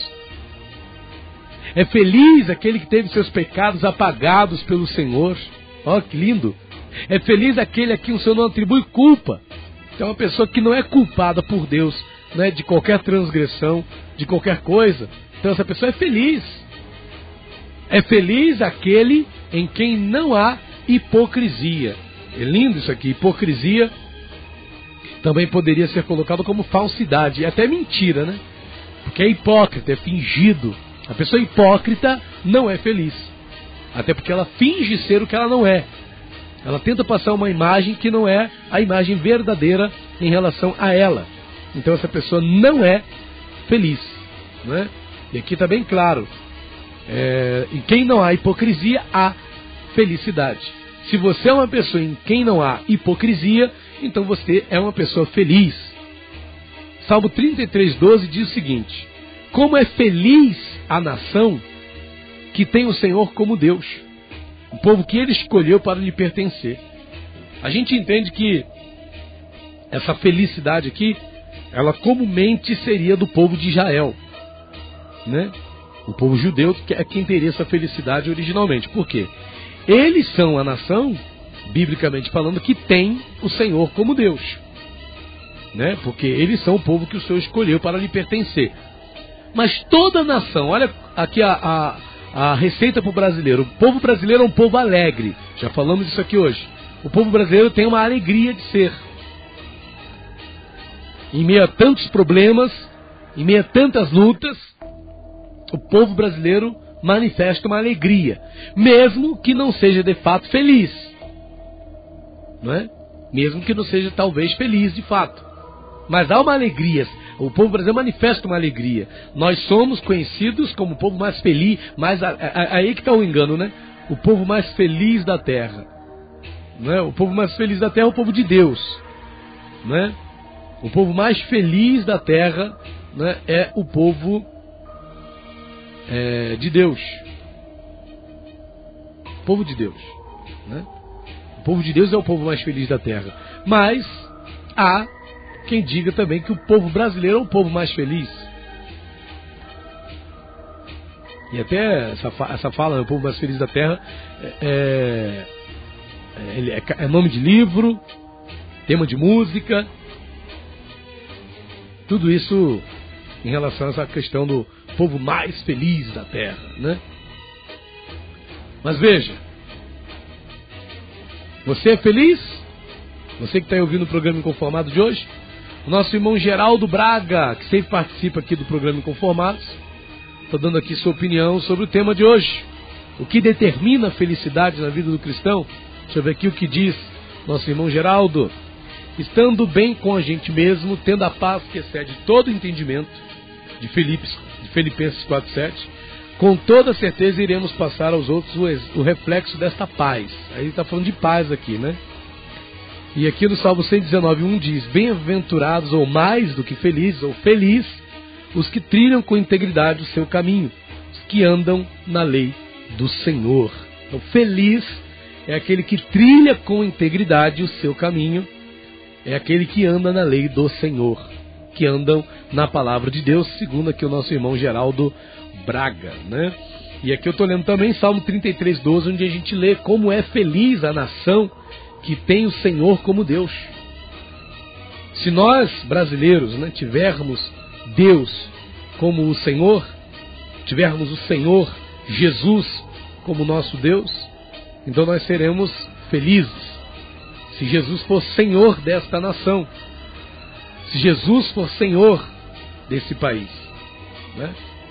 É feliz aquele que teve seus pecados apagados pelo Senhor. Olha que lindo. É feliz aquele a quem o Senhor não atribui culpa. Então é uma pessoa que não é culpada por Deus, né, de qualquer transgressão, de qualquer coisa. Então essa pessoa é feliz. É feliz aquele em quem não há hipocrisia. É lindo isso aqui. Hipocrisia também poderia ser colocado como falsidade, e até mentira, né? Porque é hipócrita, é fingido. A pessoa hipócrita não é feliz. Até porque ela finge ser o que ela não é. Ela tenta passar uma imagem que não é a imagem verdadeira em relação a ela. Então essa pessoa não é feliz, né? E aqui está bem claro. É, em quem não há hipocrisia, há felicidade. Se você é uma pessoa em quem não há hipocrisia, então você é uma pessoa feliz. Salmo trinta e três, doze diz o seguinte: como é feliz a nação que tem o Senhor como Deus, o povo que ele escolheu para lhe pertencer. A gente entende que essa felicidade aqui, ela comumente seria do povo de Israel, né? O povo judeu que é quem teria essa felicidade originalmente. Por quê? Eles são a nação, biblicamente falando, que tem o Senhor como Deus, né? Porque eles são o povo que o Senhor escolheu para lhe pertencer. Mas toda a nação, olha aqui a, a, a receita para o brasileiro. O povo brasileiro é um povo alegre. Já falamos disso aqui hoje. O povo brasileiro tem uma alegria de ser. Em meio a tantos problemas, em meio a tantas lutas, o povo brasileiro manifesta uma alegria, mesmo que não seja de fato feliz, não é? Mesmo que não seja talvez feliz de fato, mas há uma alegria. O povo brasileiro manifesta uma alegria. Nós somos conhecidos como o povo mais feliz, mais a, a, aí que está o engano, né? O povo mais feliz da terra, não é? O povo mais feliz da terra é o povo de Deus, não é? O povo mais feliz da terra, né, é o povo é, de Deus. O povo de Deus, né? O povo de Deus é o povo mais feliz da terra. Mas há quem diga também que o povo brasileiro é o povo mais feliz. E até essa, essa fala, o povo mais feliz da terra, é, é, é nome de livro, tema de música. Tudo isso em relação a essa questão do povo mais feliz da terra, né? Mas veja, você é feliz? Você que está ouvindo o programa Inconformado de hoje? O nosso irmão Geraldo Braga, que sempre participa aqui do programa Inconformados, está dando aqui sua opinião sobre o tema de hoje. O que determina a felicidade na vida do cristão? Deixa eu ver aqui o que diz nosso irmão Geraldo. Estando bem com a gente mesmo, tendo a paz que excede todo entendimento, de, Filipes, de Filipenses quatro, sete, com toda certeza iremos passar aos outros o, o reflexo desta paz. Aí ele está falando de paz aqui, né? E aqui no Salmo cento e dezenove, um diz: bem-aventurados, ou mais do que felizes, ou feliz, os que trilham com integridade o seu caminho, os que andam na lei do Senhor. Então, feliz é aquele que trilha com integridade o seu caminho, é aquele que anda na lei do Senhor, que andam na palavra de Deus, segundo aqui o nosso irmão Geraldo Braga, né? E aqui eu estou lendo também Salmo trinta e três, doze, onde a gente lê como é feliz a nação que tem o Senhor como Deus. Se nós, brasileiros, né, tivermos Deus como o Senhor, tivermos o Senhor Jesus como nosso Deus, então nós seremos felizes. Se Jesus for Senhor desta nação, se Jesus for Senhor desse país, né?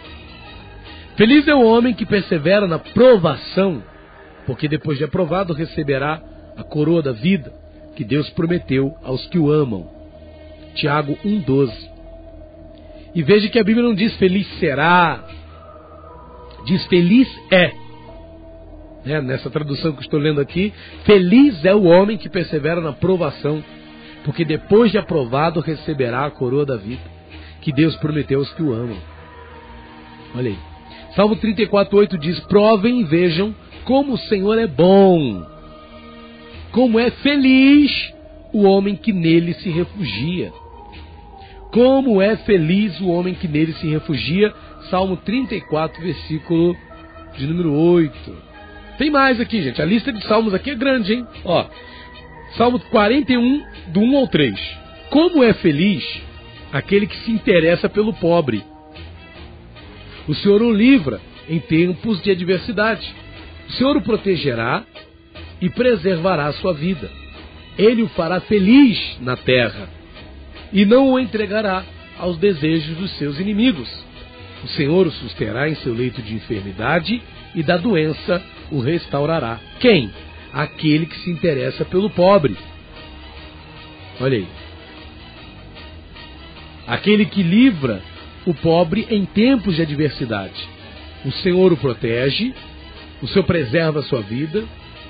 Feliz é o homem que persevera na provação, porque depois de aprovado receberá a coroa da vida que Deus prometeu aos que o amam. Tiago um, doze. E veja que a Bíblia não diz feliz será, diz feliz é. É, nessa tradução que estou lendo aqui, feliz é o homem que persevera na provação, porque depois de aprovado receberá a coroa da vida que Deus prometeu aos que o amam. Olha aí. Salmo trinta e quatro, oito diz: provem e vejam como o Senhor é bom. Como é feliz o homem que nele se refugia. Como é feliz o homem que nele se refugia. Salmo trinta e quatro, versículo de número oito. Tem mais aqui, gente. A lista de salmos aqui é grande, hein? Ó, Salmo quarenta e um, do um ao três. Como é feliz aquele que se interessa pelo pobre. O Senhor o livra em tempos de adversidade. O Senhor o protegerá e preservará a sua vida. Ele o fará feliz na terra e não o entregará aos desejos dos seus inimigos. O Senhor o susterá em seu leito de enfermidade e da doença o restaurará. Quem? Aquele que se interessa pelo pobre. Olha aí. Aquele que livra o pobre em tempos de adversidade. O Senhor o protege, o Senhor preserva a sua vida,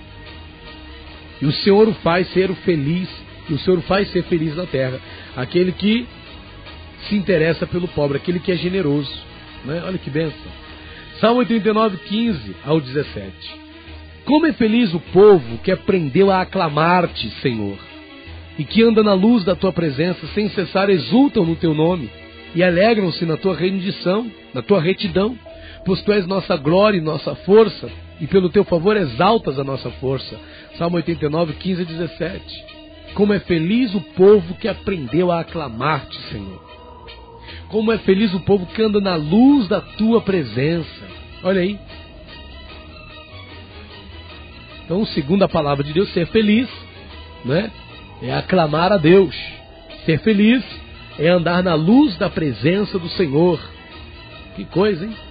e o Senhor o faz ser o feliz, e o Senhor o faz ser feliz na terra. Aquele que se interessa pelo pobre, aquele que é generoso. Né? Olha que bênção. Salmo oitenta e nove, quinze ao dezessete. Como é feliz o povo que aprendeu a aclamar-te, Senhor, e que anda na luz da tua presença, sem cessar exultam no teu nome, e alegram-se na tua rendição, na tua retidão, pois tu és nossa glória e nossa força, e pelo teu favor exaltas a nossa força. Salmo oitenta e nove, quinze a dezessete. Como é feliz o povo que aprendeu a aclamar-te, Senhor. Como é feliz o povo que anda na luz da tua presença. Olha aí. Então, segundo a palavra de Deus, ser feliz, né, é aclamar a Deus. Ser feliz é andar na luz da presença do Senhor. Que coisa, hein?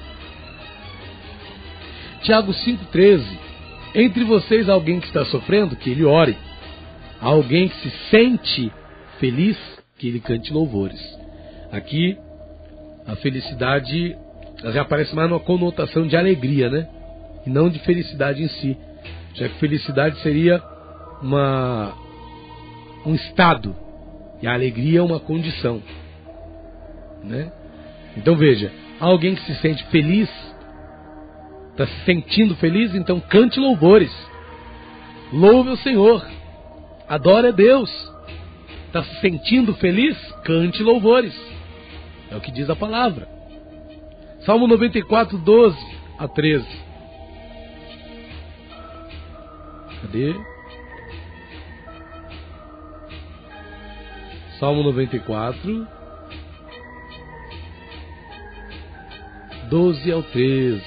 Tiago cinco, treze. Entre vocês alguém que está sofrendo, que ele ore. Alguém que se sente feliz, que ele cante louvores. Aqui, a felicidade já aparece mais numa conotação de alegria, né? E não de felicidade em si. Já que felicidade seria uma, um estado, e a alegria é uma condição, né? Então veja, alguém que se sente feliz, está se sentindo feliz, então cante louvores, louve o Senhor, adore a Deus. Está se sentindo feliz? Cante louvores, é o que diz a palavra. Salmo noventa e quatro, doze a treze. Cadê? Salmo noventa e quatro, doze ao treze.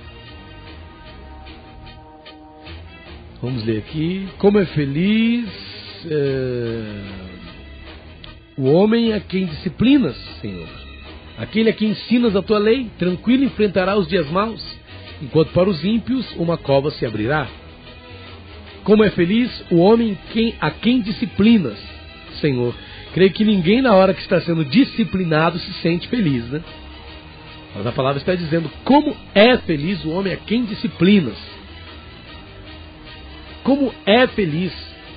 Vamos ler aqui. Como é feliz é, o homem a quem disciplinas, Senhor. Aquele a quem ensinas a tua lei, tranquilo enfrentará os dias maus, enquanto para os ímpios uma cova se abrirá. Como é feliz o homem quem, a quem disciplinas, Senhor. Creio que ninguém na hora que está sendo disciplinado se sente feliz, né? Mas a palavra está dizendo como é feliz o homem a quem disciplinas. Como é feliz.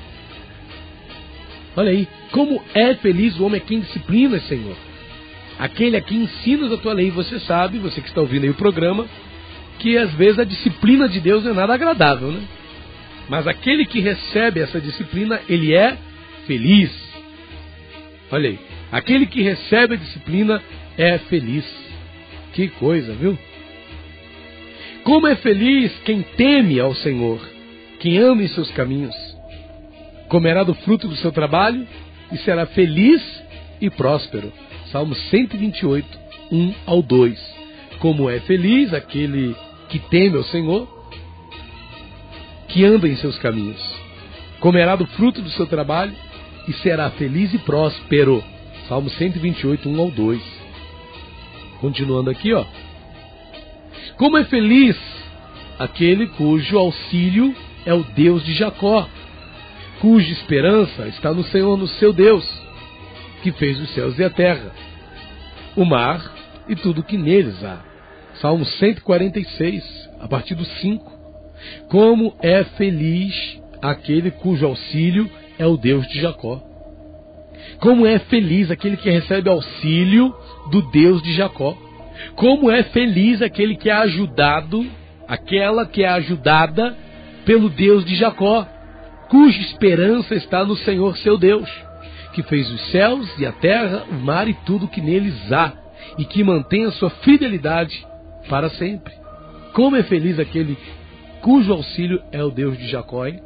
Olha aí, como é feliz o homem a quem disciplinas, Senhor. Aquele a quem ensinas a tua lei. Você sabe, você que está ouvindo aí o programa, que às vezes a disciplina de Deus não é nada agradável, né? Mas aquele que recebe essa disciplina, ele é feliz. Olha aí, aquele que recebe a disciplina é feliz. Que coisa, viu? Como é feliz quem teme ao Senhor, quem ama em seus caminhos. Comerá do fruto do seu trabalho e será feliz e próspero. Salmo cento e vinte e oito, um ao dois. Como é feliz aquele que teme ao Senhor, que anda em seus caminhos. Comerá do fruto do seu trabalho e será feliz e próspero. Salmo cento e vinte e oito, um ao dois. Continuando aqui, ó. Como é feliz aquele cujo auxílio é o Deus de Jacó, cuja esperança está no Senhor, no seu Deus, que fez os céus e a terra, o mar e tudo que neles há. Salmo cento e quarenta e seis, a partir do cinco. Como é feliz aquele cujo auxílio é o Deus de Jacó. Como é feliz aquele que recebe auxílio do Deus de Jacó. Como é feliz aquele que é ajudado, aquela que é ajudada pelo Deus de Jacó. cuja esperança está no Senhor seu Deus, que fez os céus e a terra, o mar e tudo que neles há, e que mantém a sua fidelidade para sempre. Como é feliz aquele cujo auxílio é o Deus de Jacó, hein?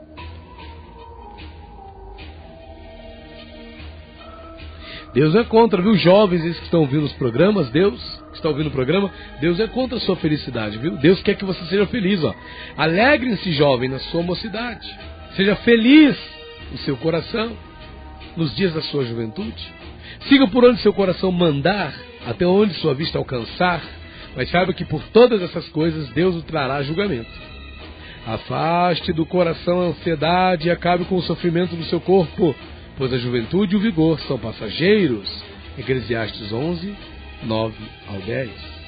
Deus é contra, viu? Jovens esses que estão ouvindo os programas, Deus, que está ouvindo o programa, Deus é contra a sua felicidade, viu? Deus quer que você seja feliz, ó. Alegrem-se, jovem, na sua mocidade. Seja feliz no seu coração, nos dias da sua juventude. Siga por onde seu coração mandar, até onde sua vista alcançar, mas saiba que por todas essas coisas Deus o trará a julgamento. Afaste do coração a ansiedade e acabe com o sofrimento do seu corpo, pois a juventude e o vigor são passageiros. Eclesiastes onze, nove ao dez.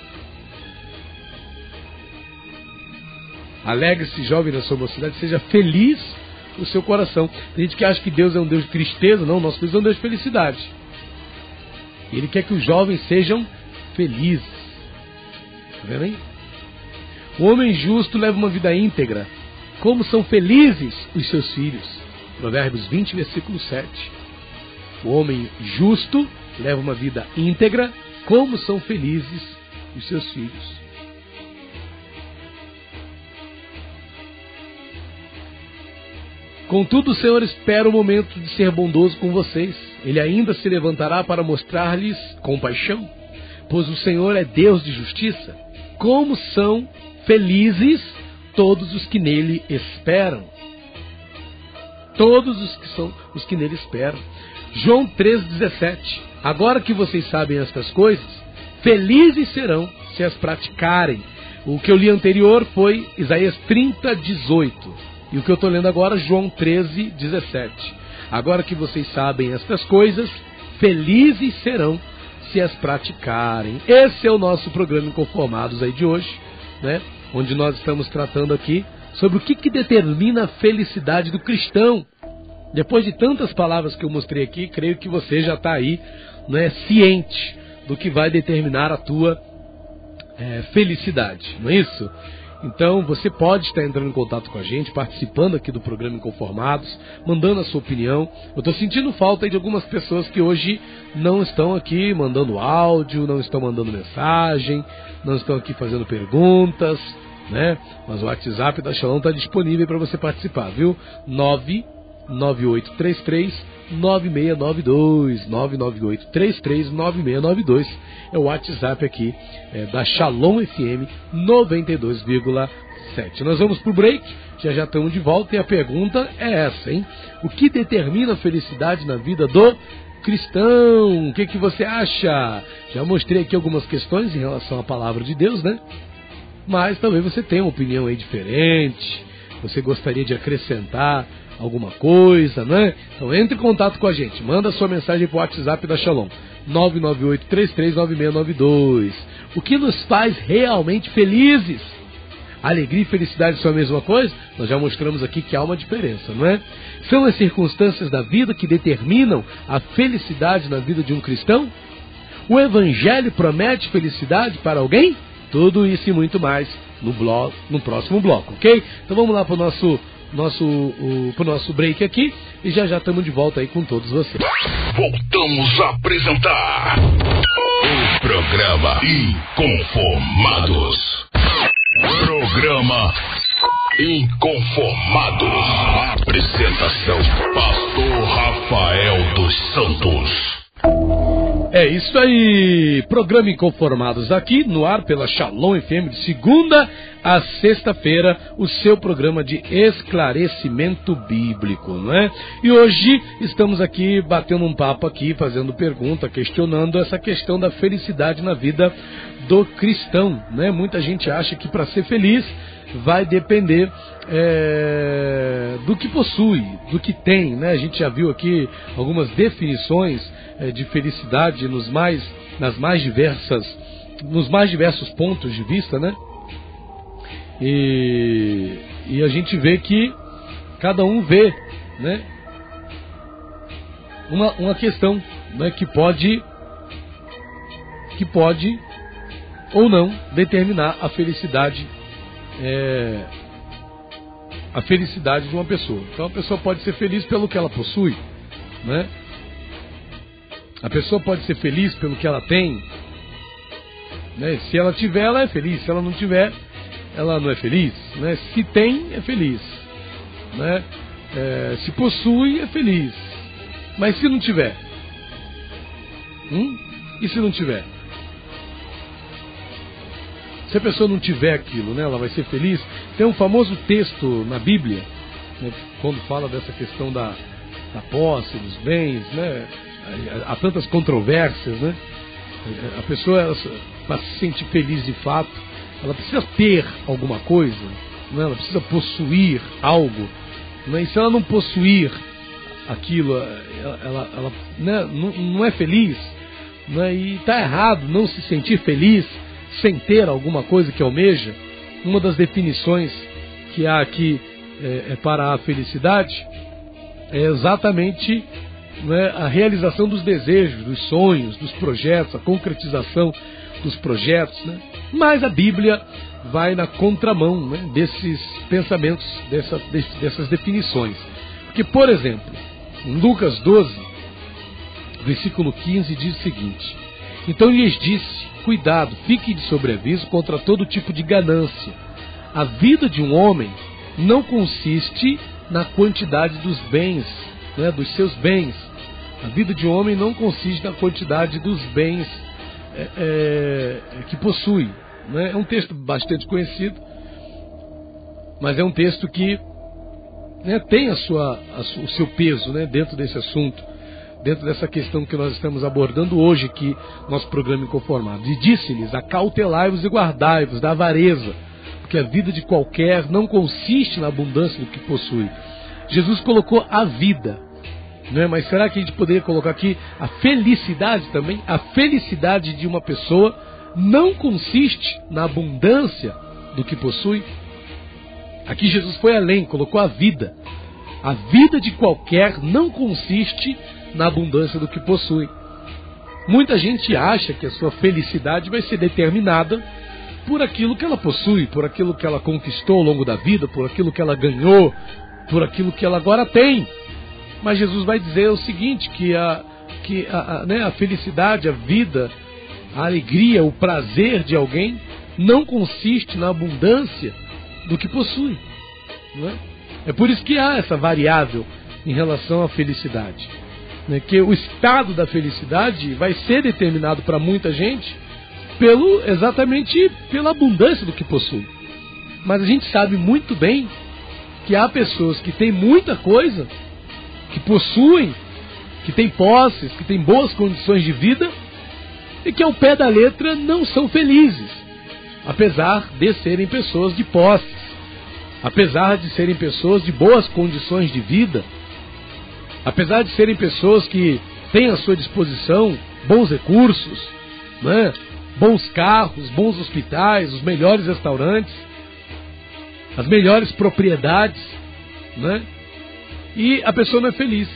Alegre-se, jovem, na sua mocidade, seja feliz no seu coração. Tem gente que acha que Deus é um Deus de tristeza. Não, nosso Deus é um Deus de felicidade. Ele quer que os jovens sejam felizes. Está vendo aí? O homem justo leva uma vida íntegra. Como são felizes os seus filhos. Provérbios vinte, versículo sete. O homem justo leva uma vida íntegra. Como são felizes os seus filhos. Contudo, o Senhor espera o momento de ser bondoso com vocês. Ele ainda se levantará para mostrar-lhes compaixão, pois o Senhor é Deus de justiça. Como são felizes todos os que nele esperam. Todos os que são os que nele esperam. João três, dezessete. Agora que vocês sabem estas coisas, felizes serão se as praticarem. O que eu li anterior foi Isaías trinta, dezoito. E o que eu estou lendo agora, João treze, dezessete. Agora que vocês sabem estas coisas, felizes serão se as praticarem. Esse é o nosso programa Inconformados aí de hoje, né? Onde nós estamos tratando aqui sobre o que, que determina a felicidade do cristão. Depois de tantas palavras que eu mostrei aqui, creio que você já está aí, né, ciente do que vai determinar a tua é, felicidade, não é isso? Então você pode estar entrando em contato com a gente, participando aqui do programa Inconformados, mandando a sua opinião. Eu estou sentindo falta aí de algumas pessoas que hoje não estão aqui mandando áudio, não estão mandando mensagem, não estão aqui fazendo perguntas, né? Mas o WhatsApp da Shalom está disponível para você participar, viu? nove nove oito três três nove seis nove dois nove nove oito três três nove seis nove dois é o WhatsApp aqui é, da Shalom F M noventa e dois vírgula sete. Nós vamos pro break, já já estamos de volta e a pergunta é essa, hein? O que determina a felicidade na vida do cristão? O que, que você acha? Já mostrei aqui algumas questões em relação à palavra de Deus, né? Mas talvez você tenha uma opinião aí diferente, você gostaria de acrescentar alguma coisa, né? Então entre em contato com a gente, manda sua mensagem para o WhatsApp da Shalom, nove nove oito três três nove seis nove dois. O que nos faz realmente felizes? Alegria e felicidade são a mesma coisa? Nós já mostramos aqui que há uma diferença, não é? São as circunstâncias da vida que determinam a felicidade na vida de um cristão? O Evangelho promete felicidade para alguém? Tudo isso e muito mais no, bloco, no próximo bloco, ok? Então vamos lá para o nosso, nosso, o, pro nosso break aqui e já já estamos de volta aí com todos vocês. Voltamos a apresentar o programa Inconformados. Programa Inconformados. Apresentação: Pastor Rafael dos Santos. É isso aí, programa Inconformados aqui no ar pela Shalom F M de segunda a sexta-feira, o seu programa de esclarecimento bíblico, não é? E hoje estamos aqui batendo um papo aqui, fazendo pergunta, questionando essa questão da felicidade na vida do cristão, né? Muita gente acha que para ser feliz vai depender é, do que possui, do que tem, né? A gente já viu aqui algumas definições é, de felicidade nos mais, nas mais diversas, nos mais diversos pontos de vista, né? E, e a gente vê que cada um vê, né? Uma, uma questão, né? que pode, que pode ou não determinar a felicidade É, a felicidade de uma pessoa. Então a pessoa pode ser feliz pelo que ela possui, né? A pessoa pode ser feliz pelo que ela tem, né? Se ela tiver, ela é feliz. Se ela não tiver, ela não é feliz, né? Se tem, é feliz, né? É, se possui, é feliz. Mas se não tiver, hum? E se não tiver? Se a pessoa não tiver aquilo, né, ela vai ser feliz? Tem um famoso texto na Bíblia, né, quando fala dessa questão da, da posse, dos bens, né? Há tantas controvérsias, né? A pessoa, para se sentir feliz de fato, ela precisa ter alguma coisa, né? Ela precisa possuir algo, né? E se ela não possuir aquilo, ela, ela, ela né, não, não é feliz, né? E está errado não se sentir feliz sem ter alguma coisa que almeja. Uma das definições que há aqui é, é para a felicidade é exatamente, né, a realização dos desejos, dos sonhos, dos projetos, a concretização dos projetos, né? Mas a Bíblia vai na contramão, né, desses pensamentos, dessa, dessas definições. Porque, por exemplo, em Lucas doze, versículo quinze, diz o seguinte: então lhes disse, cuidado, fique de sobreaviso contra todo tipo de ganância. A vida de um homem não consiste na quantidade dos bens, né, dos seus bens. A vida de um homem não consiste na quantidade dos bens é, é, que possui, né? É um texto bastante conhecido, mas é um texto que, né, tem a sua, a, o seu peso, né, dentro desse assunto, dentro dessa questão que nós estamos abordando hoje aqui, nosso programa Inconformado. E disse-lhes, acautelai-vos e guardai-vos da avareza, porque a vida de qualquer não consiste na abundância do que possui. Jesus colocou a vida, né? Mas será que a gente poderia colocar aqui a felicidade também? A felicidade de uma pessoa não consiste na abundância do que possui. Aqui Jesus foi além, colocou a vida. A vida de qualquer não consiste na abundância do que possui. Muita gente acha que a sua felicidade vai ser determinada por aquilo que ela possui, por aquilo que ela conquistou ao longo da vida, por aquilo que ela ganhou, por aquilo que ela agora tem. Mas Jesus vai dizer o seguinte, que a, que a, a, né, a felicidade, a vida, a alegria, o prazer de alguém não consiste na abundância do que possui, não é? É por isso que há essa variável em relação à felicidade, né? Que o estado da felicidade vai ser determinado para muita gente pelo, exatamente pela abundância do que possui. Mas a gente sabe muito bem que há pessoas que têm muita coisa, que possuem, que têm posses, que têm boas condições de vida e que ao pé da letra não são felizes, apesar de serem pessoas de posses, apesar de serem pessoas de boas condições de vida, apesar de serem pessoas que têm à sua disposição bons recursos, né? Bons carros, bons hospitais, os melhores restaurantes, as melhores propriedades, né? E a pessoa não é feliz.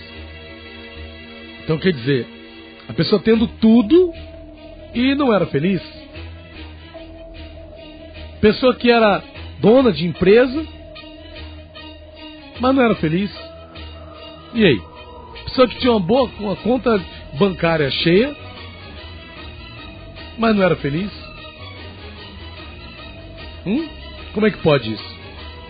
Então, quer dizer, a pessoa tendo tudo e não era feliz. Pessoa que era dona de empresa, mas não era feliz. E aí? Pessoa que tinha uma boa, uma conta bancária cheia, mas não era feliz. Hum? Como é que pode isso?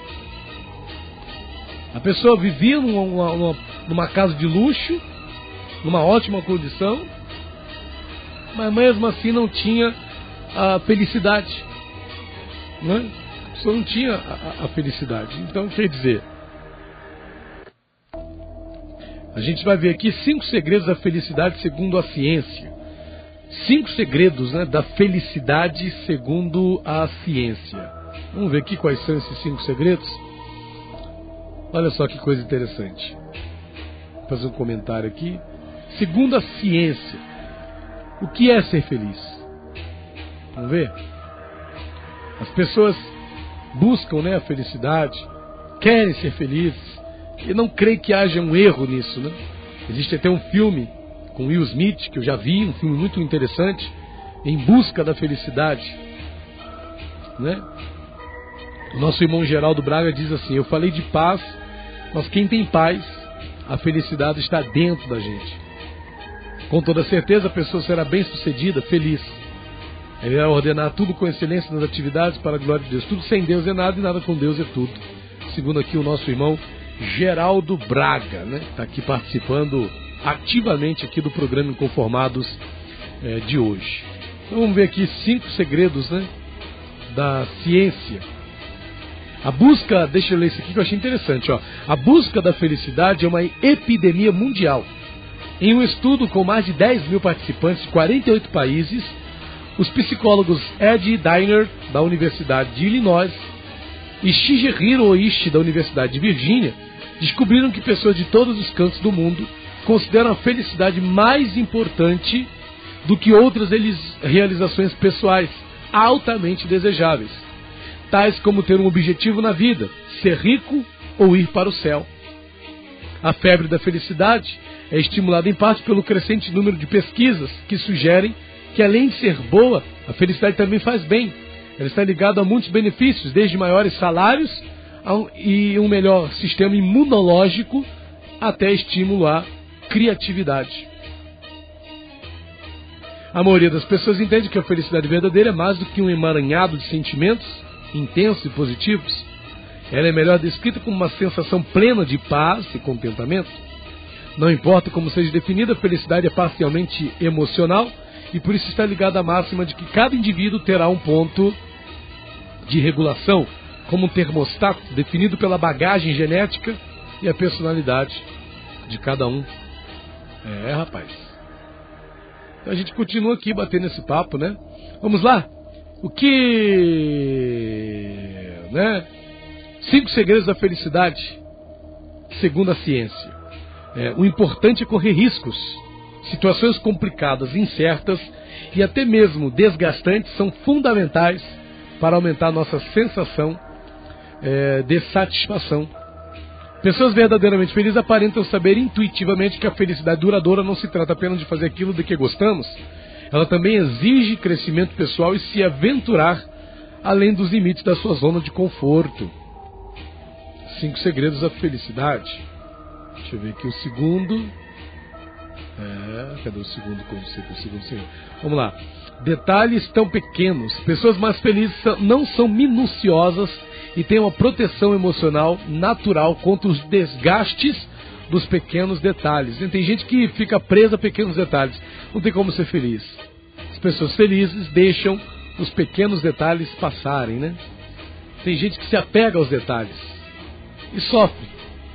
A pessoa vivia numa, numa, numa casa de luxo, numa ótima condição, mas mesmo assim não tinha a felicidade, né? A pessoa não tinha a, a felicidade. Então, quer dizer, a gente vai ver aqui cinco segredos da felicidade segundo a ciência. Cinco segredos, né, da felicidade segundo a ciência. Vamos ver aqui quais são esses cinco segredos. Olha só que coisa interessante. Vou fazer um comentário aqui. Segundo a ciência, o que é ser feliz? Vamos ver? As pessoas buscam, né, a felicidade, querem ser felizes, e não creio que haja um erro nisso, né? Existe até um filme com Will Smith, que eu já vi, um filme muito interessante, Em Busca da Felicidade, né? O nosso irmão Geraldo Braga diz assim: eu falei de paz, mas quem tem paz, a felicidade está dentro da gente. Com toda certeza a pessoa será bem sucedida, feliz. Ele vai ordenar tudo com excelência nas atividades para a glória de Deus. Tudo sem Deus é nada e nada com Deus é tudo. Segundo aqui o nosso irmão Geraldo Braga, né? Está aqui participando ativamente aqui do programa Inconformados é, de hoje. Então vamos ver aqui cinco segredos, né, da ciência. A busca, deixa eu ler isso aqui que eu achei interessante, ó. A busca da felicidade é uma epidemia mundial. Em um estudo com mais de dez mil participantes de quarenta e oito países, os psicólogos Ed Diner, da Universidade de Illinois, e Shigeru Oishi, da Universidade de Virgínia, descobriram que pessoas de todos os cantos do mundo consideram a felicidade mais importante do que outras realizações pessoais altamente desejáveis, tais como ter um objetivo na vida, ser rico ou ir para o céu. A febre da felicidade é estimulada em parte pelo crescente número de pesquisas que sugerem que, além de ser boa, a felicidade também faz bem. Ela está ligada a muitos benefícios, desde maiores salários e um melhor sistema imunológico até estímulo à criatividade. A maioria das pessoas entende que a felicidade verdadeira é mais do que um emaranhado de sentimentos intensos e positivos. Ela é melhor descrita como uma sensação plena de paz e contentamento. Não importa como seja definida, a felicidade é parcialmente emocional e por isso está ligada à máxima de que cada indivíduo terá um ponto de regulação, como um termostato definido pela bagagem genética e a personalidade de cada um. É, rapaz. Então a gente continua aqui batendo esse papo, né? Vamos lá? O que... né? Cinco segredos da felicidade, segundo a ciência. É, o importante é correr riscos. Situações complicadas, incertas e até mesmo desgastantes são fundamentais para aumentar nossa sensação é, de satisfação. Pessoas verdadeiramente felizes aparentam saber intuitivamente que a felicidade duradoura não se trata apenas de fazer aquilo de que gostamos. Ela também exige crescimento pessoal e se aventurar além dos limites da sua zona de conforto. Cinco segredos da felicidade. Deixa eu ver aqui o segundo. É, cadê o segundo conceito? O segundo segredo? Vamos lá. Detalhes tão pequenos. Pessoas mais felizes não são minuciosas e têm uma proteção emocional natural contra os desgastes dos pequenos detalhes. E tem gente que fica presa a pequenos detalhes. Não tem como ser feliz. As pessoas felizes deixam os pequenos detalhes passarem, né? Tem gente que se apega aos detalhes e sofre.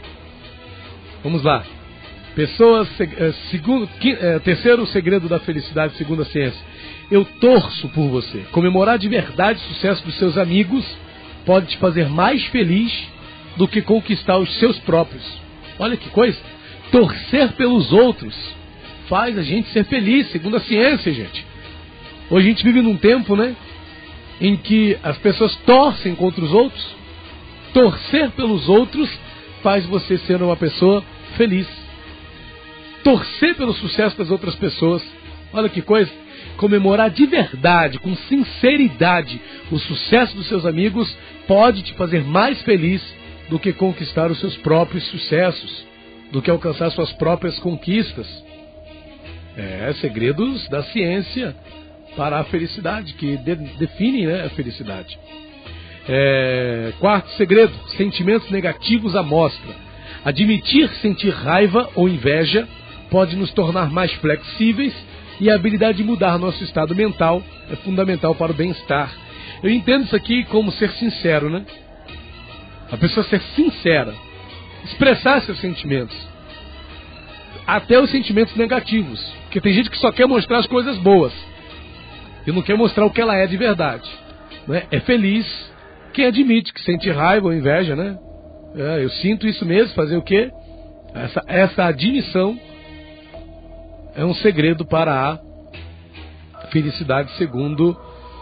Vamos lá. Pessoas, segundo, terceiro segredo da felicidade segundo a ciência. Eu torço por você. Comemorar de verdade o sucesso dos seus amigos pode te fazer mais feliz do que conquistar os seus próprios. Olha que coisa. Torcer pelos outros faz a gente ser feliz, segundo a ciência, gente. Hoje a gente vive num tempo, né, em que as pessoas torcem contra os outros. Torcer pelos outros faz você ser uma pessoa feliz. Torcer pelo sucesso das outras pessoas, olha que coisa. Comemorar de verdade, com sinceridade, o sucesso dos seus amigos pode te fazer mais feliz do que conquistar os seus próprios sucessos, do que alcançar suas próprias conquistas. É, segredos da ciência para a felicidade, que de, definem, né, a felicidade. É, quarto segredo, sentimentos negativos à mostra. Admitir sentir raiva ou inveja pode nos tornar mais flexíveis e a habilidade de mudar nosso estado mental é fundamental para o bem-estar. Eu entendo isso aqui como ser sincero, né? A pessoa ser sincera, expressar seus sentimentos, até os sentimentos negativos, porque tem gente que só quer mostrar as coisas boas e não quer mostrar o que ela é de verdade, né? É feliz quem admite que sente raiva ou inveja, né? É, eu sinto isso mesmo, fazer o quê? Essa, essa admissão é um segredo para a felicidade segundo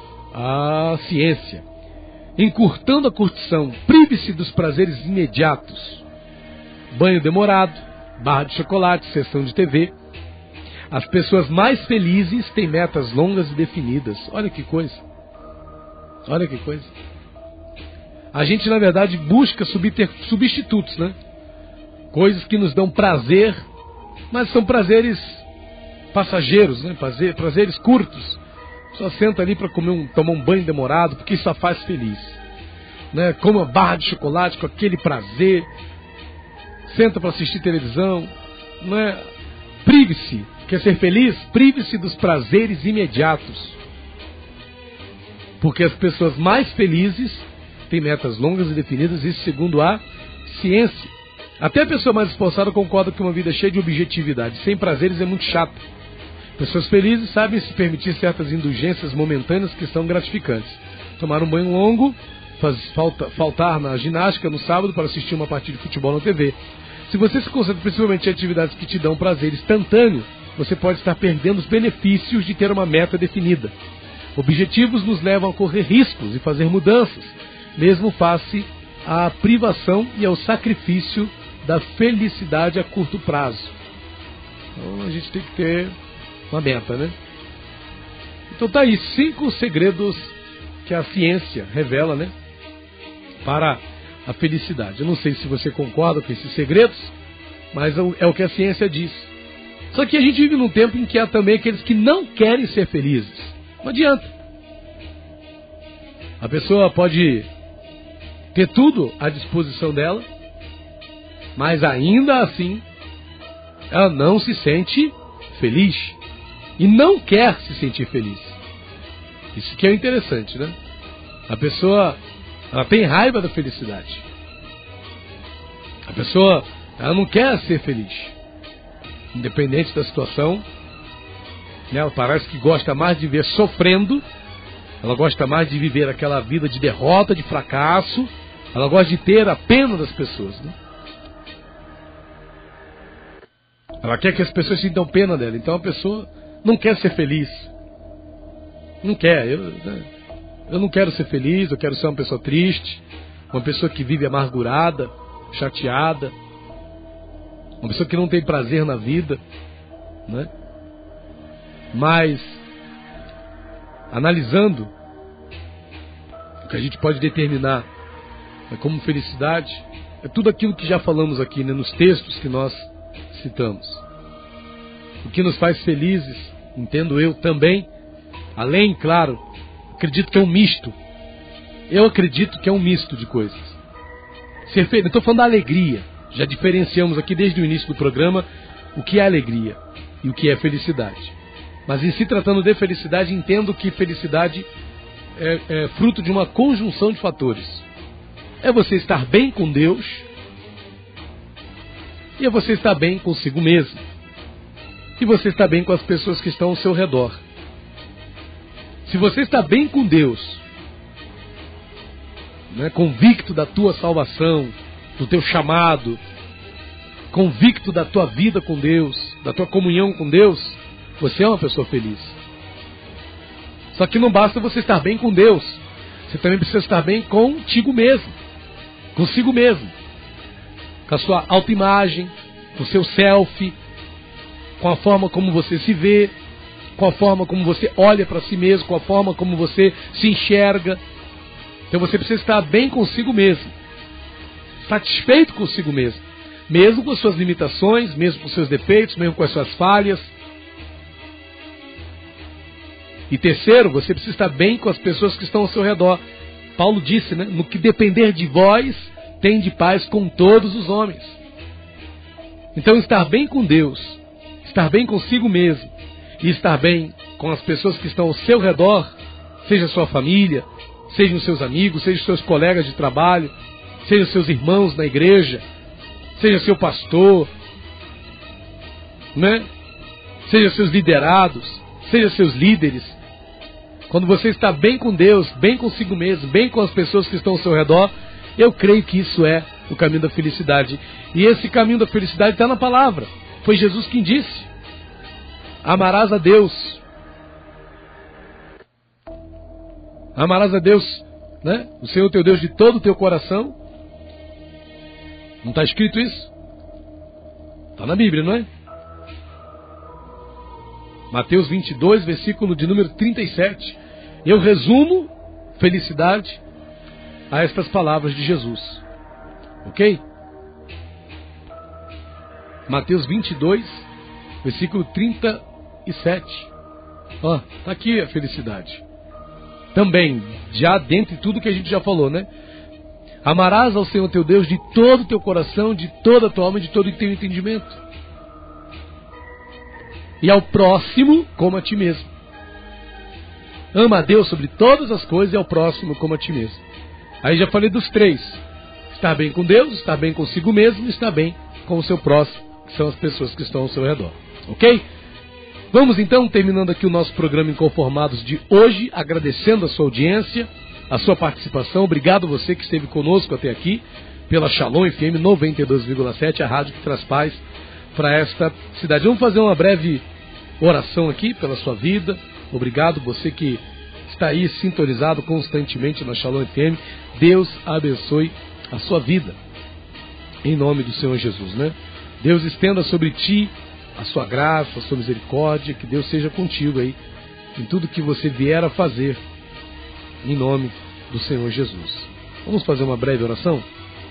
a ciência. Encurtando a curtição, prive-se dos prazeres imediatos. Banho demorado, barra de chocolate, sessão de T V. As pessoas mais felizes têm metas longas e definidas. Olha que coisa. Olha que coisa. a gente na verdade busca subter, substitutos, né? Coisas que nos dão prazer, mas são prazeres passageiros, né? Prazer, prazeres curtos. Só senta ali para comer um, tomar um banho demorado, porque isso a faz feliz, né? Come uma barra de chocolate com aquele prazer, senta para assistir televisão, né? Prive-se, quer ser feliz? Prive-se dos prazeres imediatos, porque as pessoas mais felizes têm metas longas e definidas, isso segundo a ciência. Até a pessoa mais esforçada concorda que uma vida cheia de objetividade, sem prazeres, é muito chata. Pessoas felizes sabem se permitir certas indulgências momentâneas que são gratificantes. Tomar um banho longo, faz, falta, faltar na ginástica no sábado para assistir uma partida de futebol na T V. Se você se concentra principalmente em atividades que te dão prazer instantâneo, você pode estar perdendo os benefícios de ter uma meta definida. Objetivos nos levam a correr riscos e fazer mudanças, mesmo face à privação e ao sacrifício da felicidade a curto prazo. Então a gente tem que ter uma meta, né? Então tá aí, cinco segredos que a ciência revela, né, para a felicidade. Eu não sei se você concorda com esses segredos, mas é o que a ciência diz. Só que a gente vive num tempo em que há também aqueles que não querem ser felizes. Não adianta. A pessoa pode ter tudo à disposição dela, mas ainda assim ela não se sente feliz e não quer se sentir feliz. Isso que é interessante, né? A pessoa, ela tem raiva da felicidade. A pessoa, ela não quer ser feliz, independente da situação, né? Ela parece que gosta mais de viver sofrendo. Ela gosta mais de viver aquela vida de derrota, de fracasso. Ela gosta de ter a pena das pessoas, né? Ela quer que as pessoas sintam pena dela. Então a pessoa não quer ser feliz. Não quer. Eu, eu não quero ser feliz, eu quero ser uma pessoa triste. Uma pessoa que vive amargurada, chateada. Uma pessoa que não tem prazer na vida, né? Mas, analisando o que a gente pode determinar como felicidade, é tudo aquilo que já falamos aqui, né, nos textos que nós citamos. O que nos faz felizes, entendo eu também, além, claro, acredito que é um misto. Eu acredito que é um misto de coisas. Ser feliz, eu estou falando da alegria. Já diferenciamos aqui desde o início do programa o que é alegria e o que é felicidade. Mas em se tratando de felicidade, entendo que felicidade é, é fruto de uma conjunção de fatores. É você estar bem com Deus e é você estar bem consigo mesmo. E você estar bem com as pessoas que estão ao seu redor. Se você está bem com Deus, né, convicto da tua salvação, do teu chamado, convicto da tua vida com Deus, da tua comunhão com Deus, você é uma pessoa feliz. Só que não basta você estar bem com Deus, você também precisa estar bem contigo mesmo, consigo mesmo, com a sua autoimagem, com o seu selfie, com a forma como você se vê, com a forma como você olha para si mesmo, com a forma como você se enxerga. Então você precisa estar bem consigo mesmo, satisfeito consigo mesmo, mesmo com as suas limitações, mesmo com os seus defeitos, mesmo com as suas falhas. E terceiro, você precisa estar bem com as pessoas que estão ao seu redor. Paulo disse, né? No que depender de vós, tende paz com todos os homens. Então estar bem com Deus, estar bem consigo mesmo e estar bem com as pessoas que estão ao seu redor, seja a sua família, sejam os seus amigos, sejam os seus colegas de trabalho, sejam os seus irmãos na igreja, seja seu pastor, né? Seja seus liderados, seja seus líderes. Quando você está bem com Deus, bem consigo mesmo, bem com as pessoas que estão ao seu redor, eu creio que isso é o caminho da felicidade. E esse caminho da felicidade está na palavra. Foi Jesus quem disse: amarás a Deus. Amarás a Deus, né? O Senhor teu Deus de todo o teu coração. Não está escrito isso? Está na Bíblia, não é? Mateus vinte e dois, versículo de número trinta e sete. Eu resumo felicidade a estas palavras de Jesus. Ok? Mateus vinte e dois, versículo trinta e sete. Ó, tá aqui a felicidade. Também, já dentre tudo que a gente já falou, né? Amarás ao Senhor teu Deus de todo o teu coração, de toda a tua alma e de todo o teu entendimento. E ao próximo como a ti mesmo. Ama a Deus sobre todas as coisas e ao próximo como a ti mesmo. Aí já falei dos três. Estar bem com Deus, estar bem consigo mesmo, estar bem com o seu próximo, que são as pessoas que estão ao seu redor. Ok? Vamos então, terminando aqui o nosso programa Inconformados de hoje, agradecendo a sua audiência, a sua participação. Obrigado você que esteve conosco até aqui, pela Shalom F M noventa e dois vírgula sete, a rádio que traz paz para esta cidade. Vamos fazer uma breve oração aqui pela sua vida. Obrigado você que está aí sintonizado constantemente na Shalom F M. Deus abençoe a sua vida, em nome do Senhor Jesus, né? Deus estenda sobre ti a sua graça, a sua misericórdia, que Deus seja contigo aí, em tudo que você vier a fazer, em nome do Senhor Jesus. Vamos fazer uma breve oração?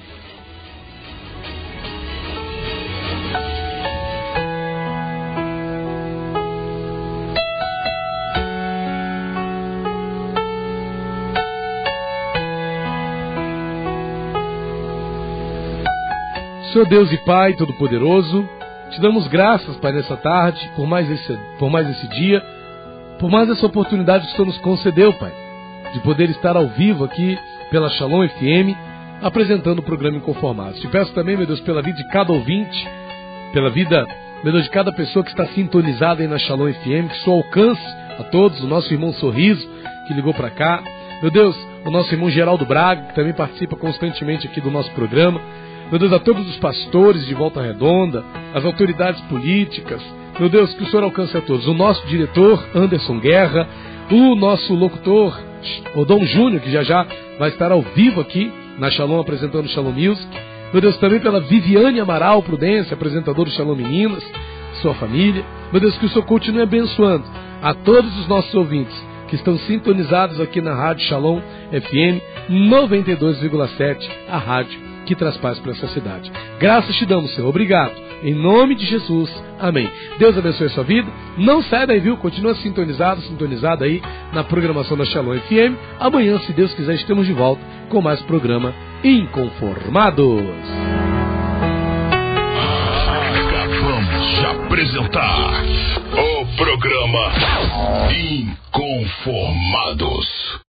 Senhor Deus e Pai Todo-Poderoso, te damos graças, Pai, nessa tarde, por mais, esse, por mais esse dia, por mais essa oportunidade que o Senhor nos concedeu, Pai, de poder estar ao vivo aqui pela Shalom F M, apresentando o programa Inconformados. Te peço também, meu Deus, pela vida de cada ouvinte, pela vida, meu Deus, de cada pessoa que está sintonizada aí na Shalom F M, que só alcance a todos, o nosso irmão Sorriso, que ligou para cá, meu Deus, o nosso irmão Geraldo Braga, que também participa constantemente aqui do nosso programa. Meu Deus, a todos os pastores de Volta Redonda, as autoridades políticas, meu Deus, que o Senhor alcance a todos. O nosso diretor, Anderson Guerra, o nosso locutor, o Dom Júnior, que já já vai estar ao vivo aqui na Shalom, apresentando o Shalom Music. Meu Deus, também pela Viviane Amaral Prudência, apresentador do Shalom Meninas, sua família. Meu Deus, que o Senhor continue abençoando a todos os nossos ouvintes que estão sintonizados aqui na Rádio Shalom F M noventa e dois vírgula sete, a rádio que traz paz para essa cidade. Graças te damos, Senhor. Obrigado. Em nome de Jesus. Amém. Deus abençoe a sua vida. Não sai daí, viu? Continua sintonizado, sintonizado aí na programação da Shalom F M. Amanhã, se Deus quiser, estamos de volta com mais programa Inconformados. Acabamos de apresentar o programa Inconformados.